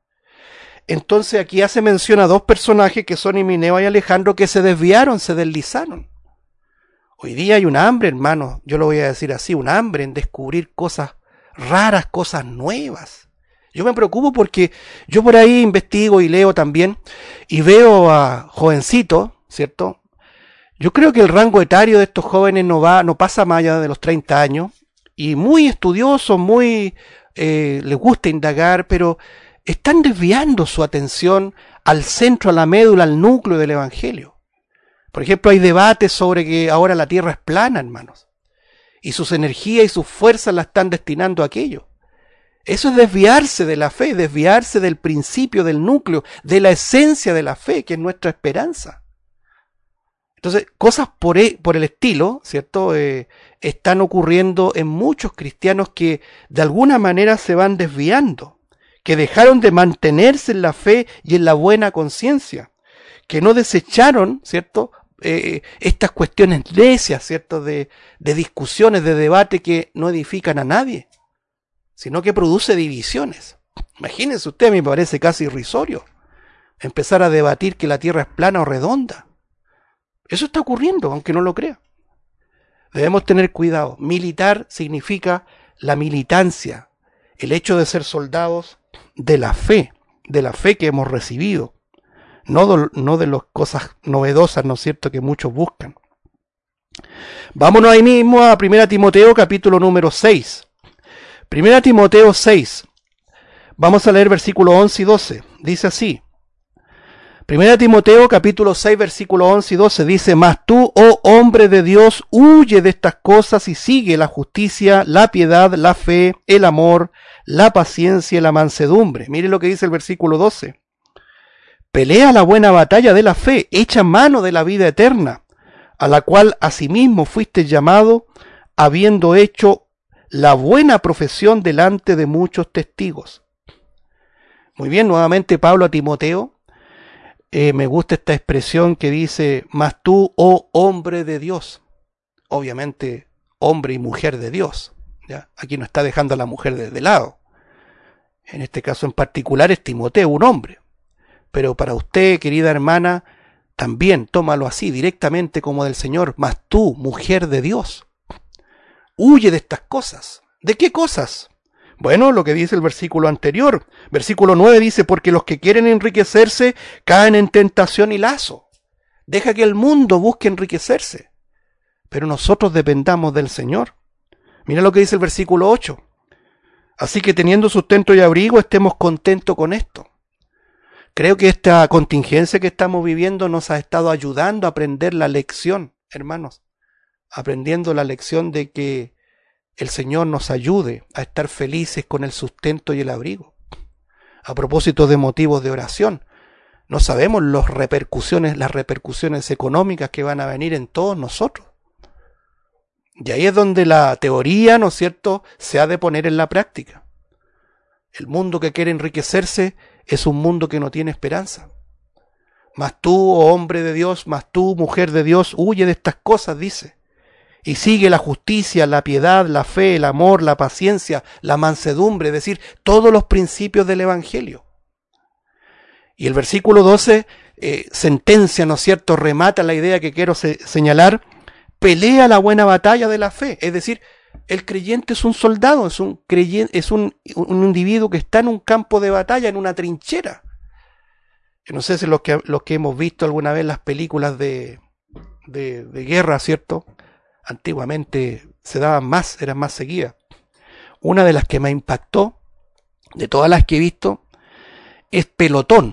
A: Entonces aquí hace mención a dos personajes que son Himeneo y Alejandro que se desviaron, se deslizaron. Hoy día hay un hambre, hermano, yo lo voy a decir así, un hambre en descubrir cosas raras, cosas nuevas. Yo me preocupo porque yo por ahí investigo y leo también y veo a jovencitos, ¿cierto? Yo creo que el rango etario de estos jóvenes no va, no pasa más allá de los treinta años y muy estudiosos, muy eh, les gusta indagar, pero están desviando su atención al centro, a la médula, al núcleo del evangelio. Por ejemplo, hay debates sobre que ahora la tierra es plana, hermanos, y sus energías y sus fuerzas la están destinando a aquello. Eso es desviarse de la fe, desviarse del principio, del núcleo, de la esencia de la fe, que es nuestra esperanza. Entonces, cosas por, e, por el estilo, ¿cierto? Eh, están ocurriendo en muchos cristianos que de alguna manera se van desviando, que dejaron de mantenerse en la fe y en la buena conciencia, que no desecharon, ¿cierto?, eh, estas cuestiones necias, ¿cierto? De, de discusiones, de debate que no edifican a nadie, sino que produce divisiones. Imagínense usted, me parece casi irrisorio empezar a debatir que la Tierra es plana o redonda. Eso está ocurriendo, aunque no lo crea. Debemos tener cuidado. Militar significa la militancia, el hecho de ser soldados de la fe, de la fe que hemos recibido, no de, no de las cosas novedosas, ¿no es cierto?, que muchos buscan. Vámonos ahí mismo a primera Timoteo capítulo número seis. primera Timoteo seis. Vamos a leer versículos once y doce. Dice así. primera Timoteo capítulo seis versículos once y doce dice: Mas tú, oh hombre de Dios, huye de estas cosas y sigue la justicia, la piedad, la fe, el amor, la paciencia y la mansedumbre. Mire lo que dice el versículo doce. Pelea la buena batalla de la fe, echa mano de la vida eterna, a la cual asimismo fuiste llamado, habiendo hecho la buena profesión delante de muchos testigos. Muy bien, nuevamente Pablo a Timoteo. Eh, me gusta esta expresión que dice: mas tú, oh hombre de Dios. Obviamente, hombre y mujer de Dios, ¿ya? Aquí no está dejando a la mujer de, de lado. En este caso en particular es Timoteo, un hombre. Pero para usted, querida hermana, también tómalo así, directamente como del Señor. Mas tú, mujer de Dios, huye de estas cosas. ¿De qué cosas? Bueno, lo que dice el versículo anterior. Versículo nueve dice: porque los que quieren enriquecerse caen en tentación y lazo. Deja que el mundo busque enriquecerse, pero nosotros dependamos del Señor. Mira lo que dice el versículo ocho. Así que teniendo sustento y abrigo, estemos contentos con esto. Creo que esta contingencia que estamos viviendo nos ha estado ayudando a aprender la lección, hermanos. Aprendiendo la lección de que el Señor nos ayude a estar felices con el sustento y el abrigo. A propósito de motivos de oración, no sabemos las repercusiones, las repercusiones económicas que van a venir en todos nosotros. Y ahí es donde la teoría, ¿no es cierto?, se ha de poner en la práctica. El mundo que quiere enriquecerse es un mundo que no tiene esperanza. Mas tú, oh hombre de Dios, mas tú, mujer de Dios, huye de estas cosas, dice. Y sigue la justicia, la piedad, la fe, el amor, la paciencia, la mansedumbre, es decir, todos los principios del Evangelio. Y el versículo doce eh, sentencia, ¿no es cierto?, remata la idea que quiero se señalar: pelea la buena batalla de la fe. Es decir, el creyente es un soldado, es un creyente, es un, un individuo que está en un campo de batalla, en una trinchera. Yo no sé si los que, los que hemos visto alguna vez las películas de, de, de guerra, ¿cierto?, antiguamente se daban más, eran más seguidas. Una de las que me impactó, de todas las que he visto, es Pelotón.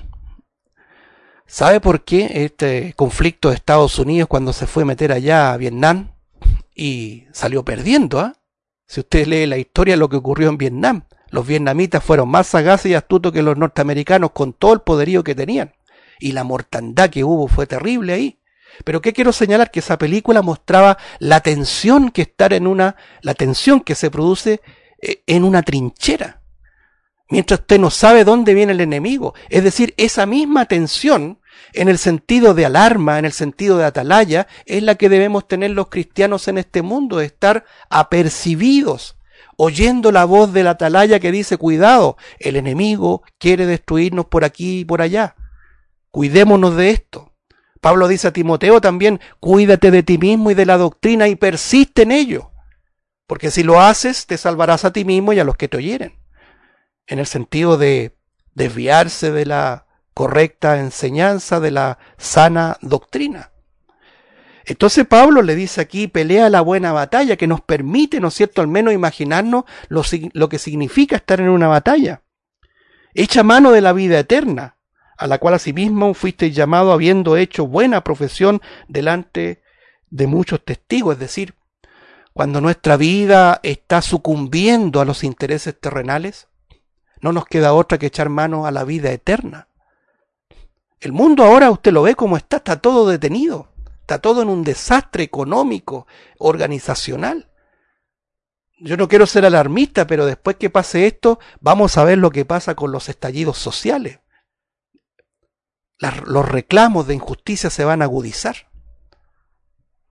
A: ¿Sabe por qué este conflicto de Estados Unidos, cuando se fue a meter allá a Vietnam y salió perdiendo? ¿eh? Si usted lee la historia de lo que ocurrió en Vietnam, los vietnamitas fueron más sagaces y astutos que los norteamericanos con todo el poderío que tenían. Y la mortandad que hubo fue terrible ahí. Pero ¿qué quiero señalar? Que esa película mostraba la tensión que estar en una, la tensión que se produce en una trinchera, mientras usted no sabe dónde viene el enemigo. Es decir, esa misma tensión, en el sentido de alarma, en el sentido de atalaya, es la que debemos tener los cristianos en este mundo, de estar apercibidos, oyendo la voz de la atalaya que dice: cuidado, el enemigo quiere destruirnos por aquí y por allá. Cuidémonos de esto. Pablo dice a Timoteo también: cuídate de ti mismo y de la doctrina y persiste en ello, porque si lo haces te salvarás a ti mismo y a los que te oyeren. En el sentido de desviarse de la correcta enseñanza, de la sana doctrina. Entonces Pablo le dice aquí: pelea la buena batalla, que nos permite, ¿no es cierto?, al menos imaginarnos lo, lo que significa estar en una batalla. Echa mano de la vida eterna, a la cual asimismo fuiste llamado, habiendo hecho buena profesión delante de muchos testigos. Es decir, cuando nuestra vida está sucumbiendo a los intereses terrenales, no nos queda otra que echar mano a la vida eterna. El mundo ahora, usted lo ve como está, está todo detenido, está todo en un desastre económico, organizacional. Yo no quiero ser alarmista, pero después que pase esto, vamos a ver lo que pasa con los estallidos sociales. Las, los reclamos de injusticia se van a agudizar.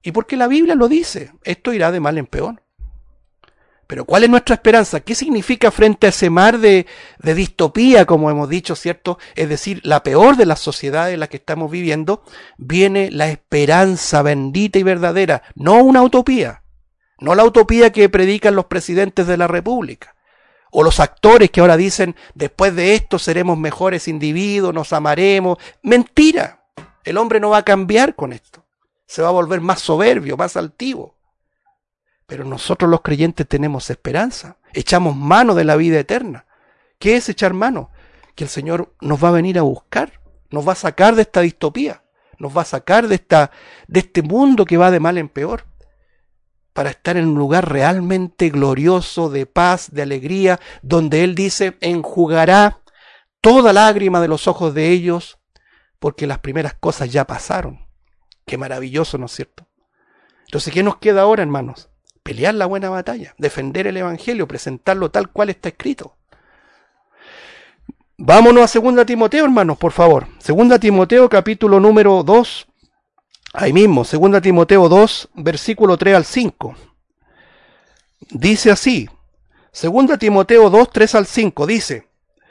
A: Y porque la Biblia lo dice, esto irá de mal en peor. Pero ¿cuál es nuestra esperanza? ¿Qué significa frente a ese mar de, de distopía, como hemos dicho, cierto? Es decir, la peor de las sociedades en las que estamos viviendo, viene la esperanza bendita y verdadera, no una utopía, no la utopía que predican los presidentes de la República, o los actores que ahora dicen, después de esto seremos mejores individuos, nos amaremos. Mentira, el hombre no va a cambiar con esto, se va a volver más soberbio, más altivo. Pero nosotros los creyentes tenemos esperanza, echamos mano de la vida eterna. ¿Qué es echar mano? Que el Señor nos va a venir a buscar, nos va a sacar de esta distopía, nos va a sacar de, esta, de este mundo que va de mal en peor, para estar en un lugar realmente glorioso, de paz, de alegría, donde Él dice, enjugará toda lágrima de los ojos de ellos, porque las primeras cosas ya pasaron. Qué maravilloso, ¿no es cierto? Entonces, ¿qué nos queda ahora, hermanos? Pelear la buena batalla, defender el Evangelio, presentarlo tal cual está escrito. Vámonos a segunda Timoteo, hermanos, por favor. segunda Timoteo, capítulo número dos. Ahí mismo, segunda Timoteo dos, versículo tres al cinco. Dice así, segunda Timoteo dos, tres al cinco, dice,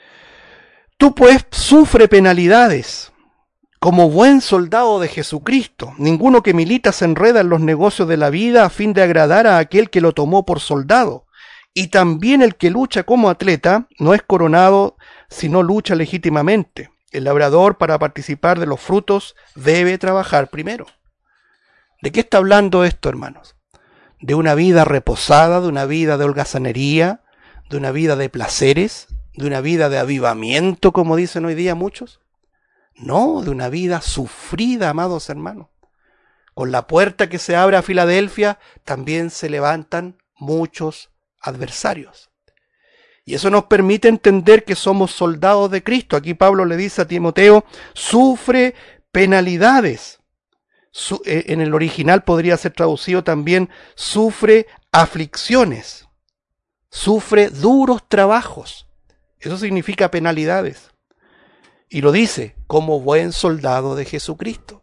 A: tú pues sufre penalidades como buen soldado de Jesucristo. Ninguno que milita se enreda en los negocios de la vida a fin de agradar a aquel que lo tomó por soldado. Y también el que lucha como atleta no es coronado si no lucha legítimamente. El labrador, para participar de los frutos, debe trabajar primero. ¿De qué está hablando esto, hermanos? ¿De una vida reposada, de una vida de holgazanería, de una vida de placeres, de una vida de avivamiento, como dicen hoy día muchos? No, de una vida sufrida, amados hermanos. Con la puerta que se abre a Filadelfia, también se levantan muchos adversarios. Y eso nos permite entender que somos soldados de Cristo. Aquí Pablo le dice a Timoteo, sufre penalidades. Su, eh, en el original podría ser traducido también, sufre aflicciones, sufre duros trabajos. Eso significa penalidades. Y lo dice, como buen soldado de Jesucristo.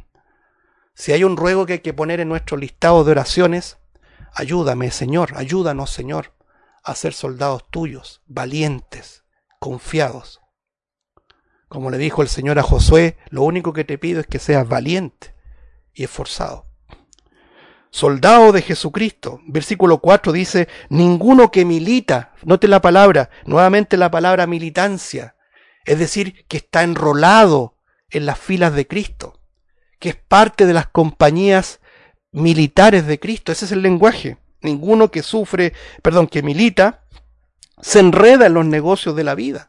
A: Si hay un ruego que hay que poner en nuestro listado de oraciones, ayúdame, Señor, ayúdanos, Señor, a ser soldados tuyos, valientes, confiados. Como le dijo el Señor a Josué, lo único que te pido es que seas valiente y esforzado. Soldado de Jesucristo. Versículo cuatro dice, ninguno que milita, note la palabra, nuevamente la palabra militancia, es decir, que está enrolado en las filas de Cristo, que es parte de las compañías militares de Cristo. Ese es el lenguaje. Ninguno que sufre, perdón, que milita, se enreda en los negocios de la vida.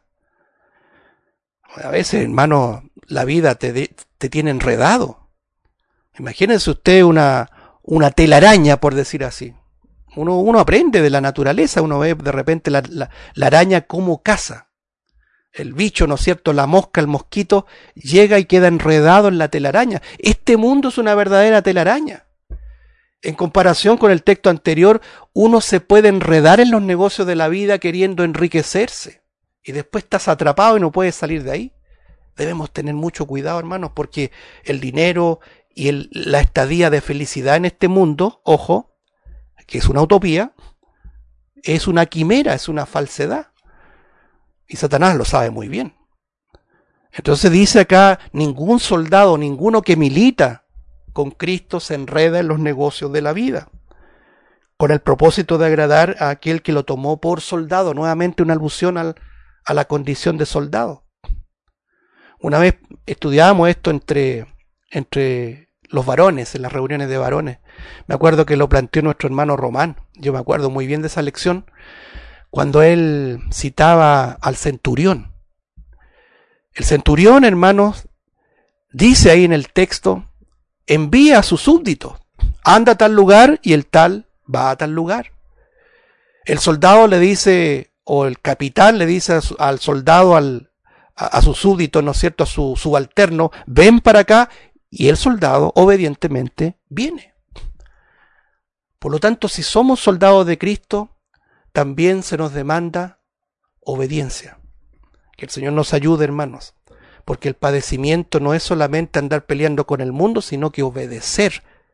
A: A veces, hermano, la vida te, de, te tiene enredado. Imagínense usted una, una telaraña, por decir así. Uno, uno aprende de la naturaleza, uno ve de repente la, la, la araña cómo caza. El bicho, ¿no es cierto?, la mosca, el mosquito, llega y queda enredado en la telaraña. Este mundo es una verdadera telaraña. En comparación con el texto anterior, uno se puede enredar en los negocios de la vida queriendo enriquecerse. Y después estás atrapado y no puedes salir de ahí. Debemos tener mucho cuidado, hermanos, porque el dinero y el, la estadía de felicidad en este mundo, ojo, que es una utopía, es una quimera, es una falsedad. Y Satanás lo sabe muy bien. Entonces dice acá, ningún soldado, ninguno que milita con Cristo se enreda en los negocios de la vida, con el propósito de agradar a aquel que lo tomó por soldado. Nuevamente una alusión al, a la condición de soldado. Una vez estudiábamos esto entre, entre los varones, en las reuniones de varones. Me acuerdo que lo planteó nuestro hermano Román. Yo me acuerdo muy bien de esa lección, cuando él citaba al centurión. El centurión, hermanos, dice ahí en el texto, envía a sus súbditos, anda a tal lugar y el tal va a tal lugar. El soldado le dice, o el capitán le dice a su, al soldado, al, a, a su súbdito, ¿no es cierto?, a su subalterno, ven para acá, y el soldado obedientemente viene. Por lo tanto, si somos soldados de Cristo, también se nos demanda obediencia. Que el Señor nos ayude, hermanos, porque el padecimiento no es solamente andar peleando con el mundo, sino que obedecer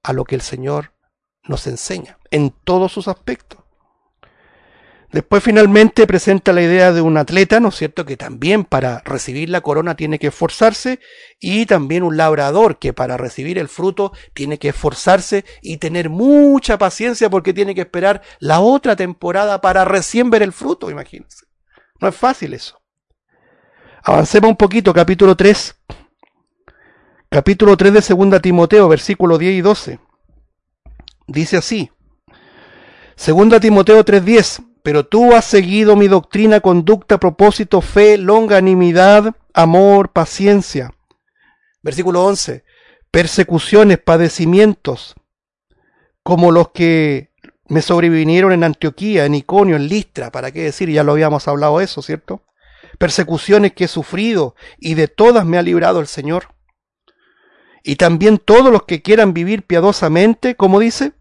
A: a lo que el Señor nos enseña, en todos sus aspectos. Después finalmente presenta la idea de un atleta, ¿no es cierto?, que también para recibir la corona tiene que esforzarse, y también un labrador que para recibir el fruto tiene que esforzarse y tener mucha paciencia porque tiene que esperar la otra temporada para recién ver el fruto, imagínense. No es fácil eso. Avancemos un poquito, capítulo tres. Capítulo tres de segunda Timoteo, versículos diez y doce. Dice así. segunda Timoteo tres diez. Pero tú has seguido mi doctrina, conducta, propósito, fe, longanimidad, amor, paciencia. Versículo once. Persecuciones, padecimientos, como los que me sobrevinieron en Antioquía, en Iconio, en Listra. ¿Para qué decir? Ya lo habíamos hablado eso, ¿cierto? Persecuciones que he sufrido, y de todas me ha librado el Señor. Y también todos los que quieran vivir piadosamente, ¿cómo dice?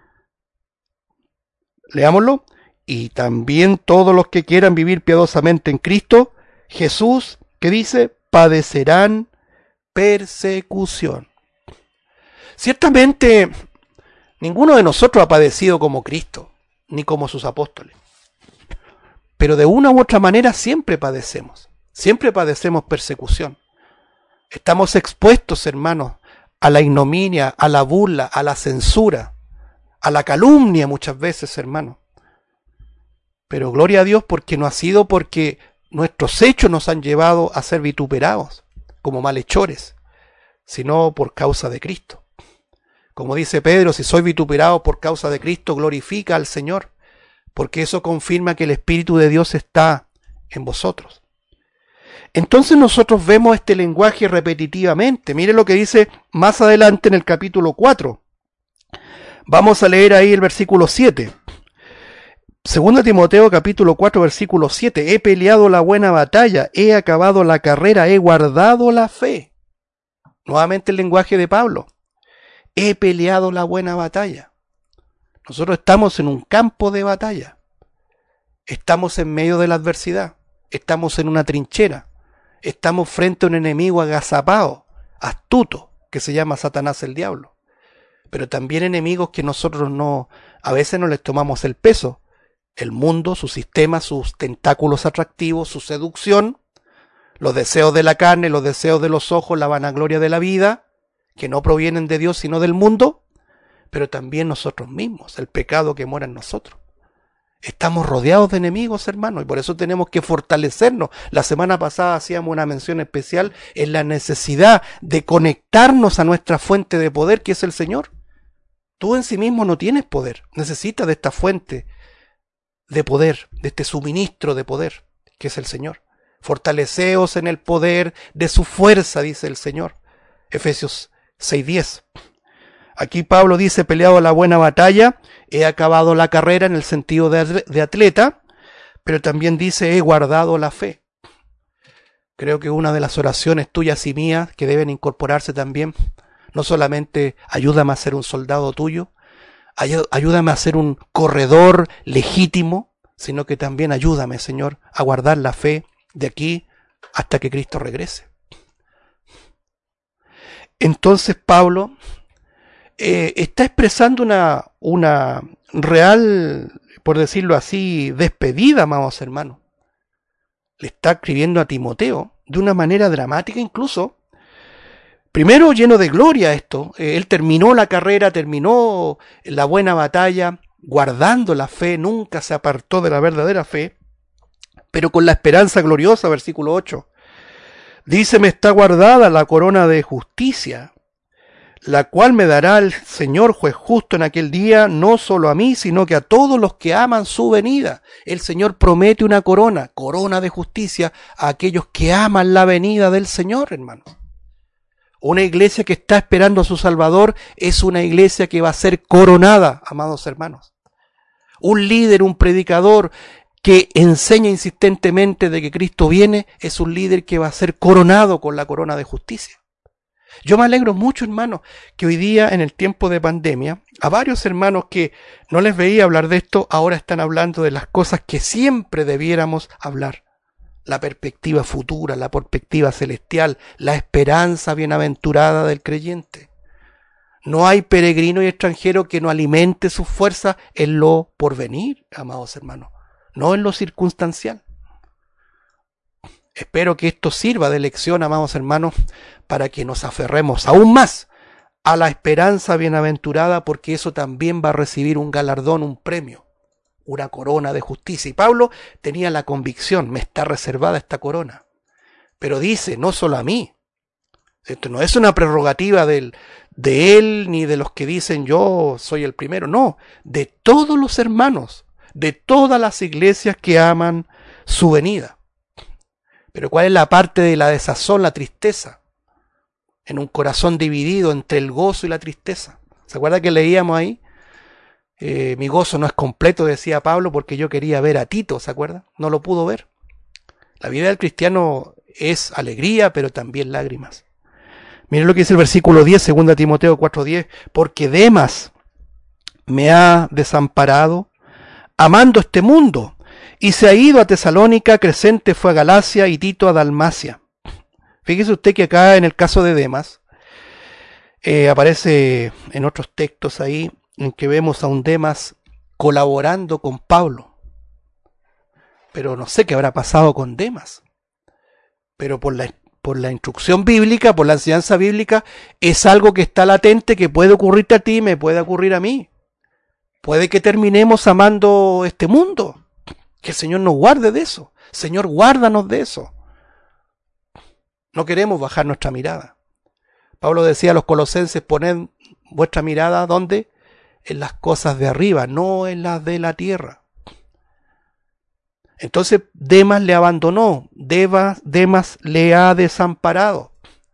A: Leámoslo. Y también todos los que quieran vivir piadosamente en Cristo Jesús, ¿qué dice? Padecerán persecución. Ciertamente, ninguno de nosotros ha padecido como Cristo, ni como sus apóstoles. Pero de una u otra manera siempre padecemos, siempre padecemos persecución. Estamos expuestos, hermanos, a la ignominia, a la burla, a la censura, a la calumnia muchas veces, hermanos. Pero gloria a Dios, porque no ha sido porque nuestros hechos nos han llevado a ser vituperados como malhechores, sino por causa de Cristo. Como dice Pedro, si soy vituperado por causa de Cristo, glorifica al Señor, porque eso confirma que el Espíritu de Dios está en vosotros. Entonces nosotros vemos este lenguaje repetitivamente. Mire lo que dice más adelante en el capítulo cuatro. Vamos a leer ahí el versículo siete. Segunda Timoteo capítulo cuatro versículo siete. He peleado la buena batalla, he acabado la carrera, he guardado la fe. Nuevamente el lenguaje de Pablo. He peleado la buena batalla. Nosotros estamos en un campo de batalla. Estamos en medio de la adversidad. Estamos en una trinchera. Estamos frente a un enemigo agazapado, astuto, que se llama Satanás el diablo. Pero también enemigos que nosotros no, a veces no les tomamos el peso. El mundo, su sistema, sus tentáculos atractivos, su seducción, los deseos de la carne, los deseos de los ojos, la vanagloria de la vida, que no provienen de Dios sino del mundo, pero también nosotros mismos, el pecado que mora en nosotros. Estamos rodeados de enemigos, hermanos, y por eso tenemos que fortalecernos. La semana pasada hacíamos una mención especial en la necesidad de conectarnos a nuestra fuente de poder, que es el Señor. Tú en sí mismo no tienes poder, necesitas de esta fuente de poder, de este suministro de poder, que es el Señor. Fortaleceos en el poder de su fuerza, dice el Señor. Efesios seis diez. Aquí Pablo dice, he peleado la buena batalla, he acabado la carrera en el sentido de, de atleta, pero también dice, he guardado la fe. Creo que una de las oraciones tuyas y mías que deben incorporarse también, no solamente ayúdame a ser un soldado tuyo, ayúdame a ser un corredor legítimo, sino que también ayúdame, Señor, a guardar la fe de aquí hasta que Cristo regrese. Entonces Pablo eh, está expresando una, una real, por decirlo así, despedida, amados hermanos. Le está escribiendo a Timoteo de una manera dramática incluso. Primero lleno de gloria esto, eh, él terminó la carrera, terminó la buena batalla, guardando la fe, nunca se apartó de la verdadera fe, pero con la esperanza gloriosa, versículo ocho. Dice, me está guardada la corona de justicia, la cual me dará el Señor juez justo en aquel día, no solo a mí, sino que a todos los que aman su venida. El Señor promete una corona, corona de justicia, a aquellos que aman la venida del Señor, hermanos. Una iglesia que está esperando a su Salvador es una iglesia que va a ser coronada, amados hermanos. Un líder, un predicador que enseña insistentemente de que Cristo viene, es un líder que va a ser coronado con la corona de justicia. Yo me alegro mucho, hermanos, que hoy día, en el tiempo de pandemia, a varios hermanos que no les veía hablar de esto, ahora están hablando de las cosas que siempre debiéramos hablar. La perspectiva futura, la perspectiva celestial, la esperanza bienaventurada del creyente. No hay peregrino y extranjero que no alimente sus fuerzas en lo porvenir, amados hermanos, no en lo circunstancial. Espero que esto sirva de lección, amados hermanos, para que nos aferremos aún más a la esperanza bienaventurada, porque eso también va a recibir un galardón, un premio, una corona de justicia. Y Pablo tenía la convicción, me está reservada esta corona. Pero dice, no solo a mí. Esto no es una prerrogativa del, de él ni de los que dicen yo soy el primero. No, de todos los hermanos, de todas las iglesias que aman su venida. Pero ¿cuál es la parte de la desazón, la tristeza? En un corazón dividido entre el gozo y la tristeza. ¿Se acuerda que leíamos ahí? Eh, mi gozo no es completo, decía Pablo, porque yo quería ver a Tito, ¿se acuerda? No lo pudo ver. La vida del cristiano es alegría, pero también lágrimas. Miren lo que dice el versículo diez, segunda Timoteo cuatro diez. Porque Demas me ha desamparado, amando este mundo, y se ha ido a Tesalónica, Crescente fue a Galacia y Tito a Dalmacia. Fíjese usted que acá en el caso de Demas, eh, aparece en otros textos ahí, en que vemos a un Demas colaborando con Pablo. Pero no sé qué habrá pasado con Demas. Pero por la, por la instrucción bíblica, por la enseñanza bíblica, es algo que está latente, que puede ocurrirte a ti, me puede ocurrir a mí. Puede que terminemos amando este mundo. Que el Señor nos guarde de eso. Señor, guárdanos de eso. No queremos bajar nuestra mirada. Pablo decía a los colosenses, poned vuestra mirada, ¿dónde? En las cosas de arriba, no en las de la tierra. Entonces Demas le abandonó, Demas, Demas le ha desamparado.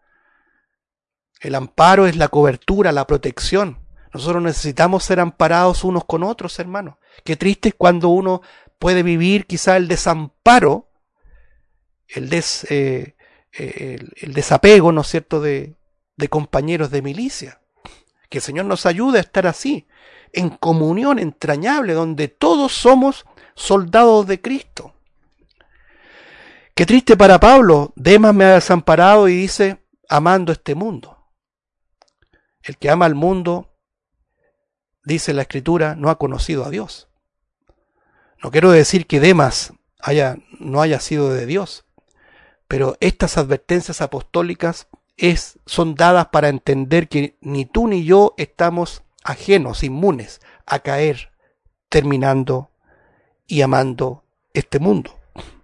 A: El amparo es la cobertura, la protección. Nosotros necesitamos ser amparados unos con otros, hermanos. Qué triste es cuando uno puede vivir quizá el desamparo, el, des, eh, eh, el, el desapego, ¿no es cierto?, de, de compañeros de milicia. Que el Señor nos ayude a estar así, en comunión entrañable, donde todos somos soldados de Cristo. Qué triste para Pablo, Demas me ha desamparado y dice, amando este mundo. El que ama al mundo, dice la Escritura, no ha conocido a Dios. No quiero decir que Demas haya, no haya sido de Dios, pero estas advertencias apostólicas es, son dadas para entender que ni tú ni yo estamos ajenos, inmunes a caer, terminando y amando este mundo.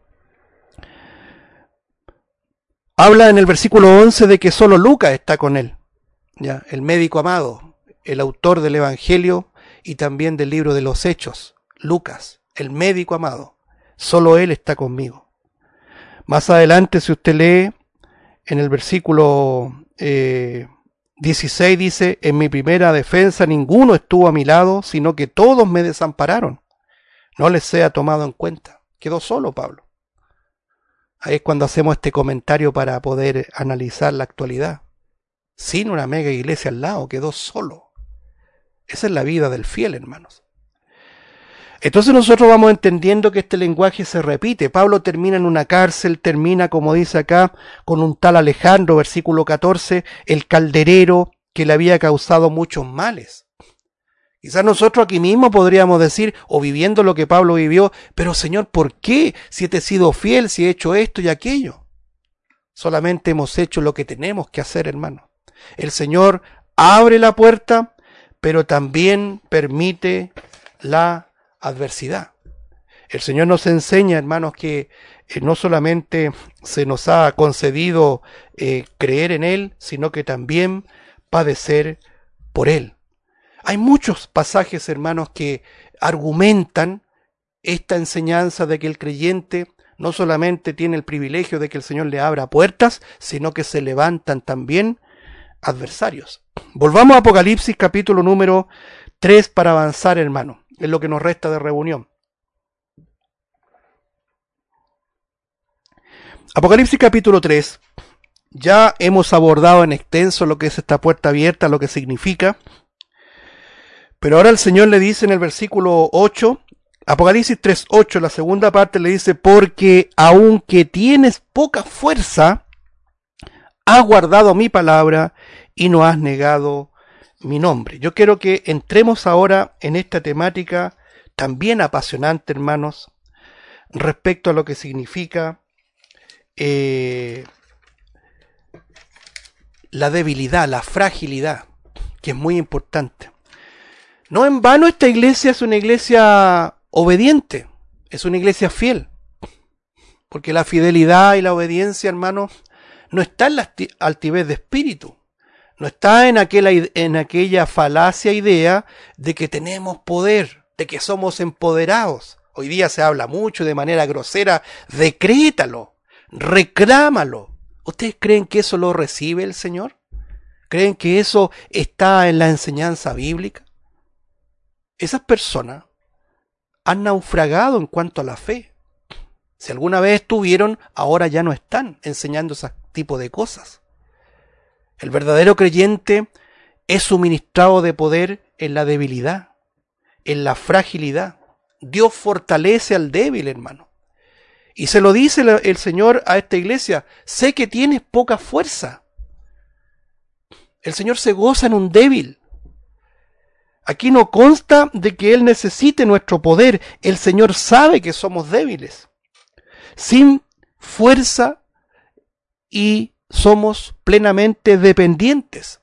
A: Habla en el versículo once de que solo Lucas está con él, ¿ya? El médico amado, el autor del Evangelio y también del libro de los Hechos, Lucas, el médico amado, solo él está conmigo. Más adelante, si usted lee en el versículo eh, dieciséis, dice, en mi primera defensa ninguno estuvo a mi lado, sino que todos me desampararon. No les sea tomado en cuenta. Quedó solo Pablo. Ahí es cuando hacemos este comentario para poder analizar la actualidad. Sin una mega iglesia al lado, quedó solo. Esa es la vida del fiel, hermanos. Entonces nosotros vamos entendiendo que este lenguaje se repite. Pablo termina en una cárcel, termina, como dice acá, con un tal Alejandro, versículo catorce, el calderero que le había causado muchos males. Quizás nosotros aquí mismo podríamos decir, o viviendo lo que Pablo vivió, pero Señor, ¿por qué? Si te he sido fiel, si he hecho esto y aquello. Solamente hemos hecho lo que tenemos que hacer, hermano. El Señor abre la puerta, pero también permite la adversidad. El Señor nos enseña, hermanos, que eh, no solamente se nos ha concedido eh, creer en Él, sino que también padecer por Él. Hay muchos pasajes, hermanos, que argumentan esta enseñanza de que el creyente no solamente tiene el privilegio de que el Señor le abra puertas, sino que se levantan también adversarios. Volvamos a Apocalipsis capítulo número tres para avanzar, hermano. Es lo que nos resta de reunión. Apocalipsis capítulo tres. Ya hemos abordado en extenso lo que es esta puerta abierta, lo que significa. Pero ahora el Señor le dice en el versículo ocho, Apocalipsis tres ocho, la segunda parte le dice, porque aunque tienes poca fuerza, has guardado mi palabra y no has negado mi nombre. Yo quiero que entremos ahora en esta temática también apasionante, hermanos, respecto a lo que significa eh, la debilidad, la fragilidad, que es muy importante. No en vano esta iglesia es una iglesia obediente, es una iglesia fiel, porque la fidelidad y la obediencia, hermanos, no está en la altivez de espíritu, no está en aquella, en aquella falacia idea de que tenemos poder, de que somos empoderados. Hoy día se habla mucho de manera grosera, decrétalo, reclámalo. ¿Ustedes creen que eso lo recibe el Señor? ¿Creen que eso está en la enseñanza bíblica? Esas personas han naufragado en cuanto a la fe. Si alguna vez estuvieron, ahora ya no están enseñando ese tipo de cosas. El verdadero creyente es suministrado de poder en la debilidad, en la fragilidad. Dios fortalece al débil, hermano. Y se lo dice el Señor a esta iglesia: sé que tienes poca fuerza. El Señor se goza en un débil. Aquí no consta de que Él necesite nuestro poder. El Señor sabe que somos débiles, sin fuerza, y somos plenamente dependientes.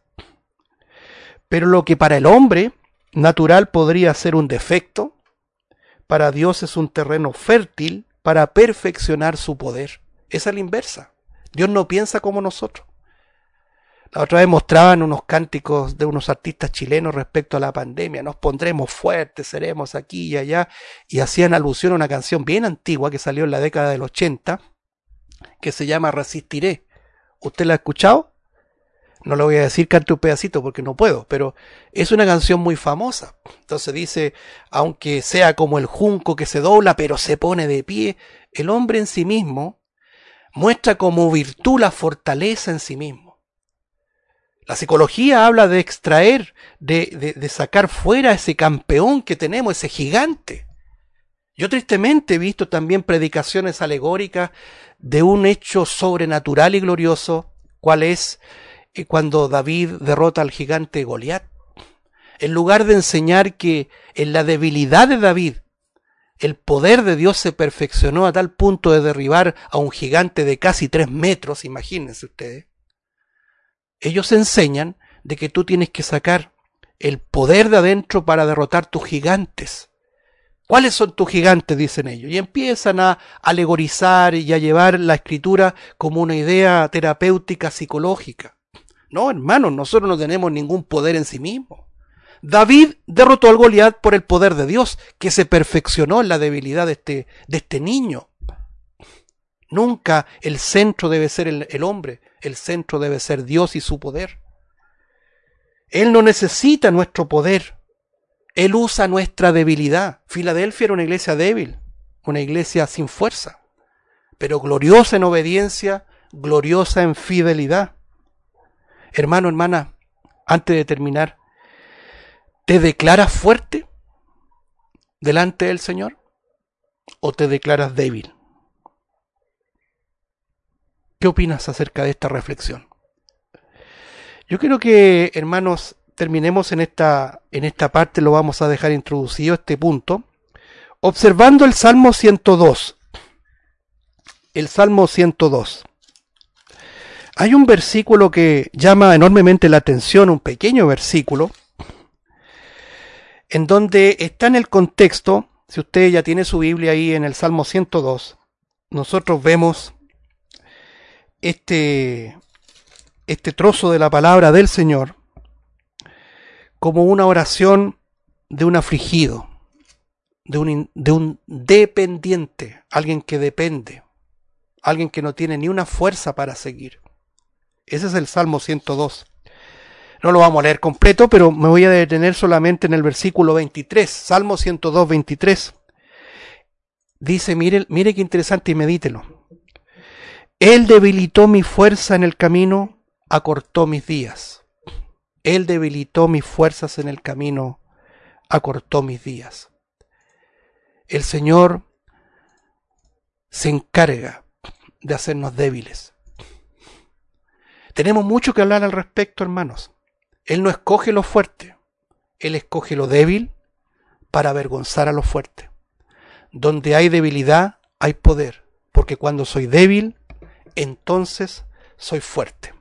A: Pero lo que para el hombre natural podría ser un defecto, para Dios es un terreno fértil para perfeccionar su poder. Esa es la inversa. Dios no piensa como nosotros. La otra vez mostraban unos cánticos de unos artistas chilenos respecto a la pandemia. Nos pondremos fuertes, seremos aquí y allá. Y hacían alusión a una canción bien antigua que salió en la década del ochenta, que se llama Resistiré. ¿Usted la ha escuchado? No le voy a decir cante un pedacito porque no puedo, pero es una canción muy famosa. Entonces dice: aunque sea como el junco que se dobla pero se pone de pie, el hombre en sí mismo muestra como virtud la fortaleza en sí mismo. La psicología habla de extraer, de, de, de sacar fuera ese campeón que tenemos, ese gigante. Yo tristemente he visto también predicaciones alegóricas de un hecho sobrenatural y glorioso, cual es cuando David derrota al gigante Goliat. En lugar de enseñar que en la debilidad de David el poder de Dios se perfeccionó a tal punto de derribar a un gigante de casi tres metros, imagínense ustedes. Ellos enseñan de que tú tienes que sacar el poder de adentro para derrotar tus gigantes. ¿Cuáles son tus gigantes?, dicen ellos. Y empiezan a alegorizar y a llevar la escritura como una idea terapéutica psicológica. No, hermanos, nosotros no tenemos ningún poder en sí mismo. David derrotó al Goliat por el poder de Dios, que se perfeccionó en la debilidad de este, de este niño. Nunca el centro debe ser el, el hombre, el centro debe ser Dios y su poder. Él no necesita nuestro poder, Él usa nuestra debilidad. Filadelfia era una iglesia débil, una iglesia sin fuerza, pero gloriosa en obediencia, gloriosa en fidelidad. Hermano, hermana, antes de terminar, ¿te declaras fuerte delante del Señor o te declaras débil? ¿Qué opinas acerca de esta reflexión? Yo quiero que, hermanos, terminemos en esta, en esta parte, lo vamos a dejar introducido este punto, observando el Salmo ciento dos. El Salmo ciento dos. Hay un versículo que llama enormemente la atención, un pequeño versículo, en donde está en el contexto. Si usted ya tiene su Biblia ahí en el Salmo ciento dos, nosotros vemos este, este trozo de la palabra del Señor como una oración de un afligido, de un, de un dependiente, alguien que depende, alguien que no tiene ni una fuerza para seguir. Ese es el Salmo ciento dos. No lo vamos a leer completo, pero me voy a detener solamente en el versículo veintitrés. Salmo ciento dos, veintitrés. Dice, mire, mire qué interesante, y medítelo. Él debilitó mi fuerza en el camino, acortó mis días. Él debilitó mis fuerzas en el camino, acortó mis días. El Señor se encarga de hacernos débiles. Tenemos mucho que hablar al respecto, hermanos. Él no escoge lo fuerte, Él escoge lo débil para avergonzar a lo fuerte. Donde hay debilidad, hay poder, porque cuando soy débil, entonces soy fuerte.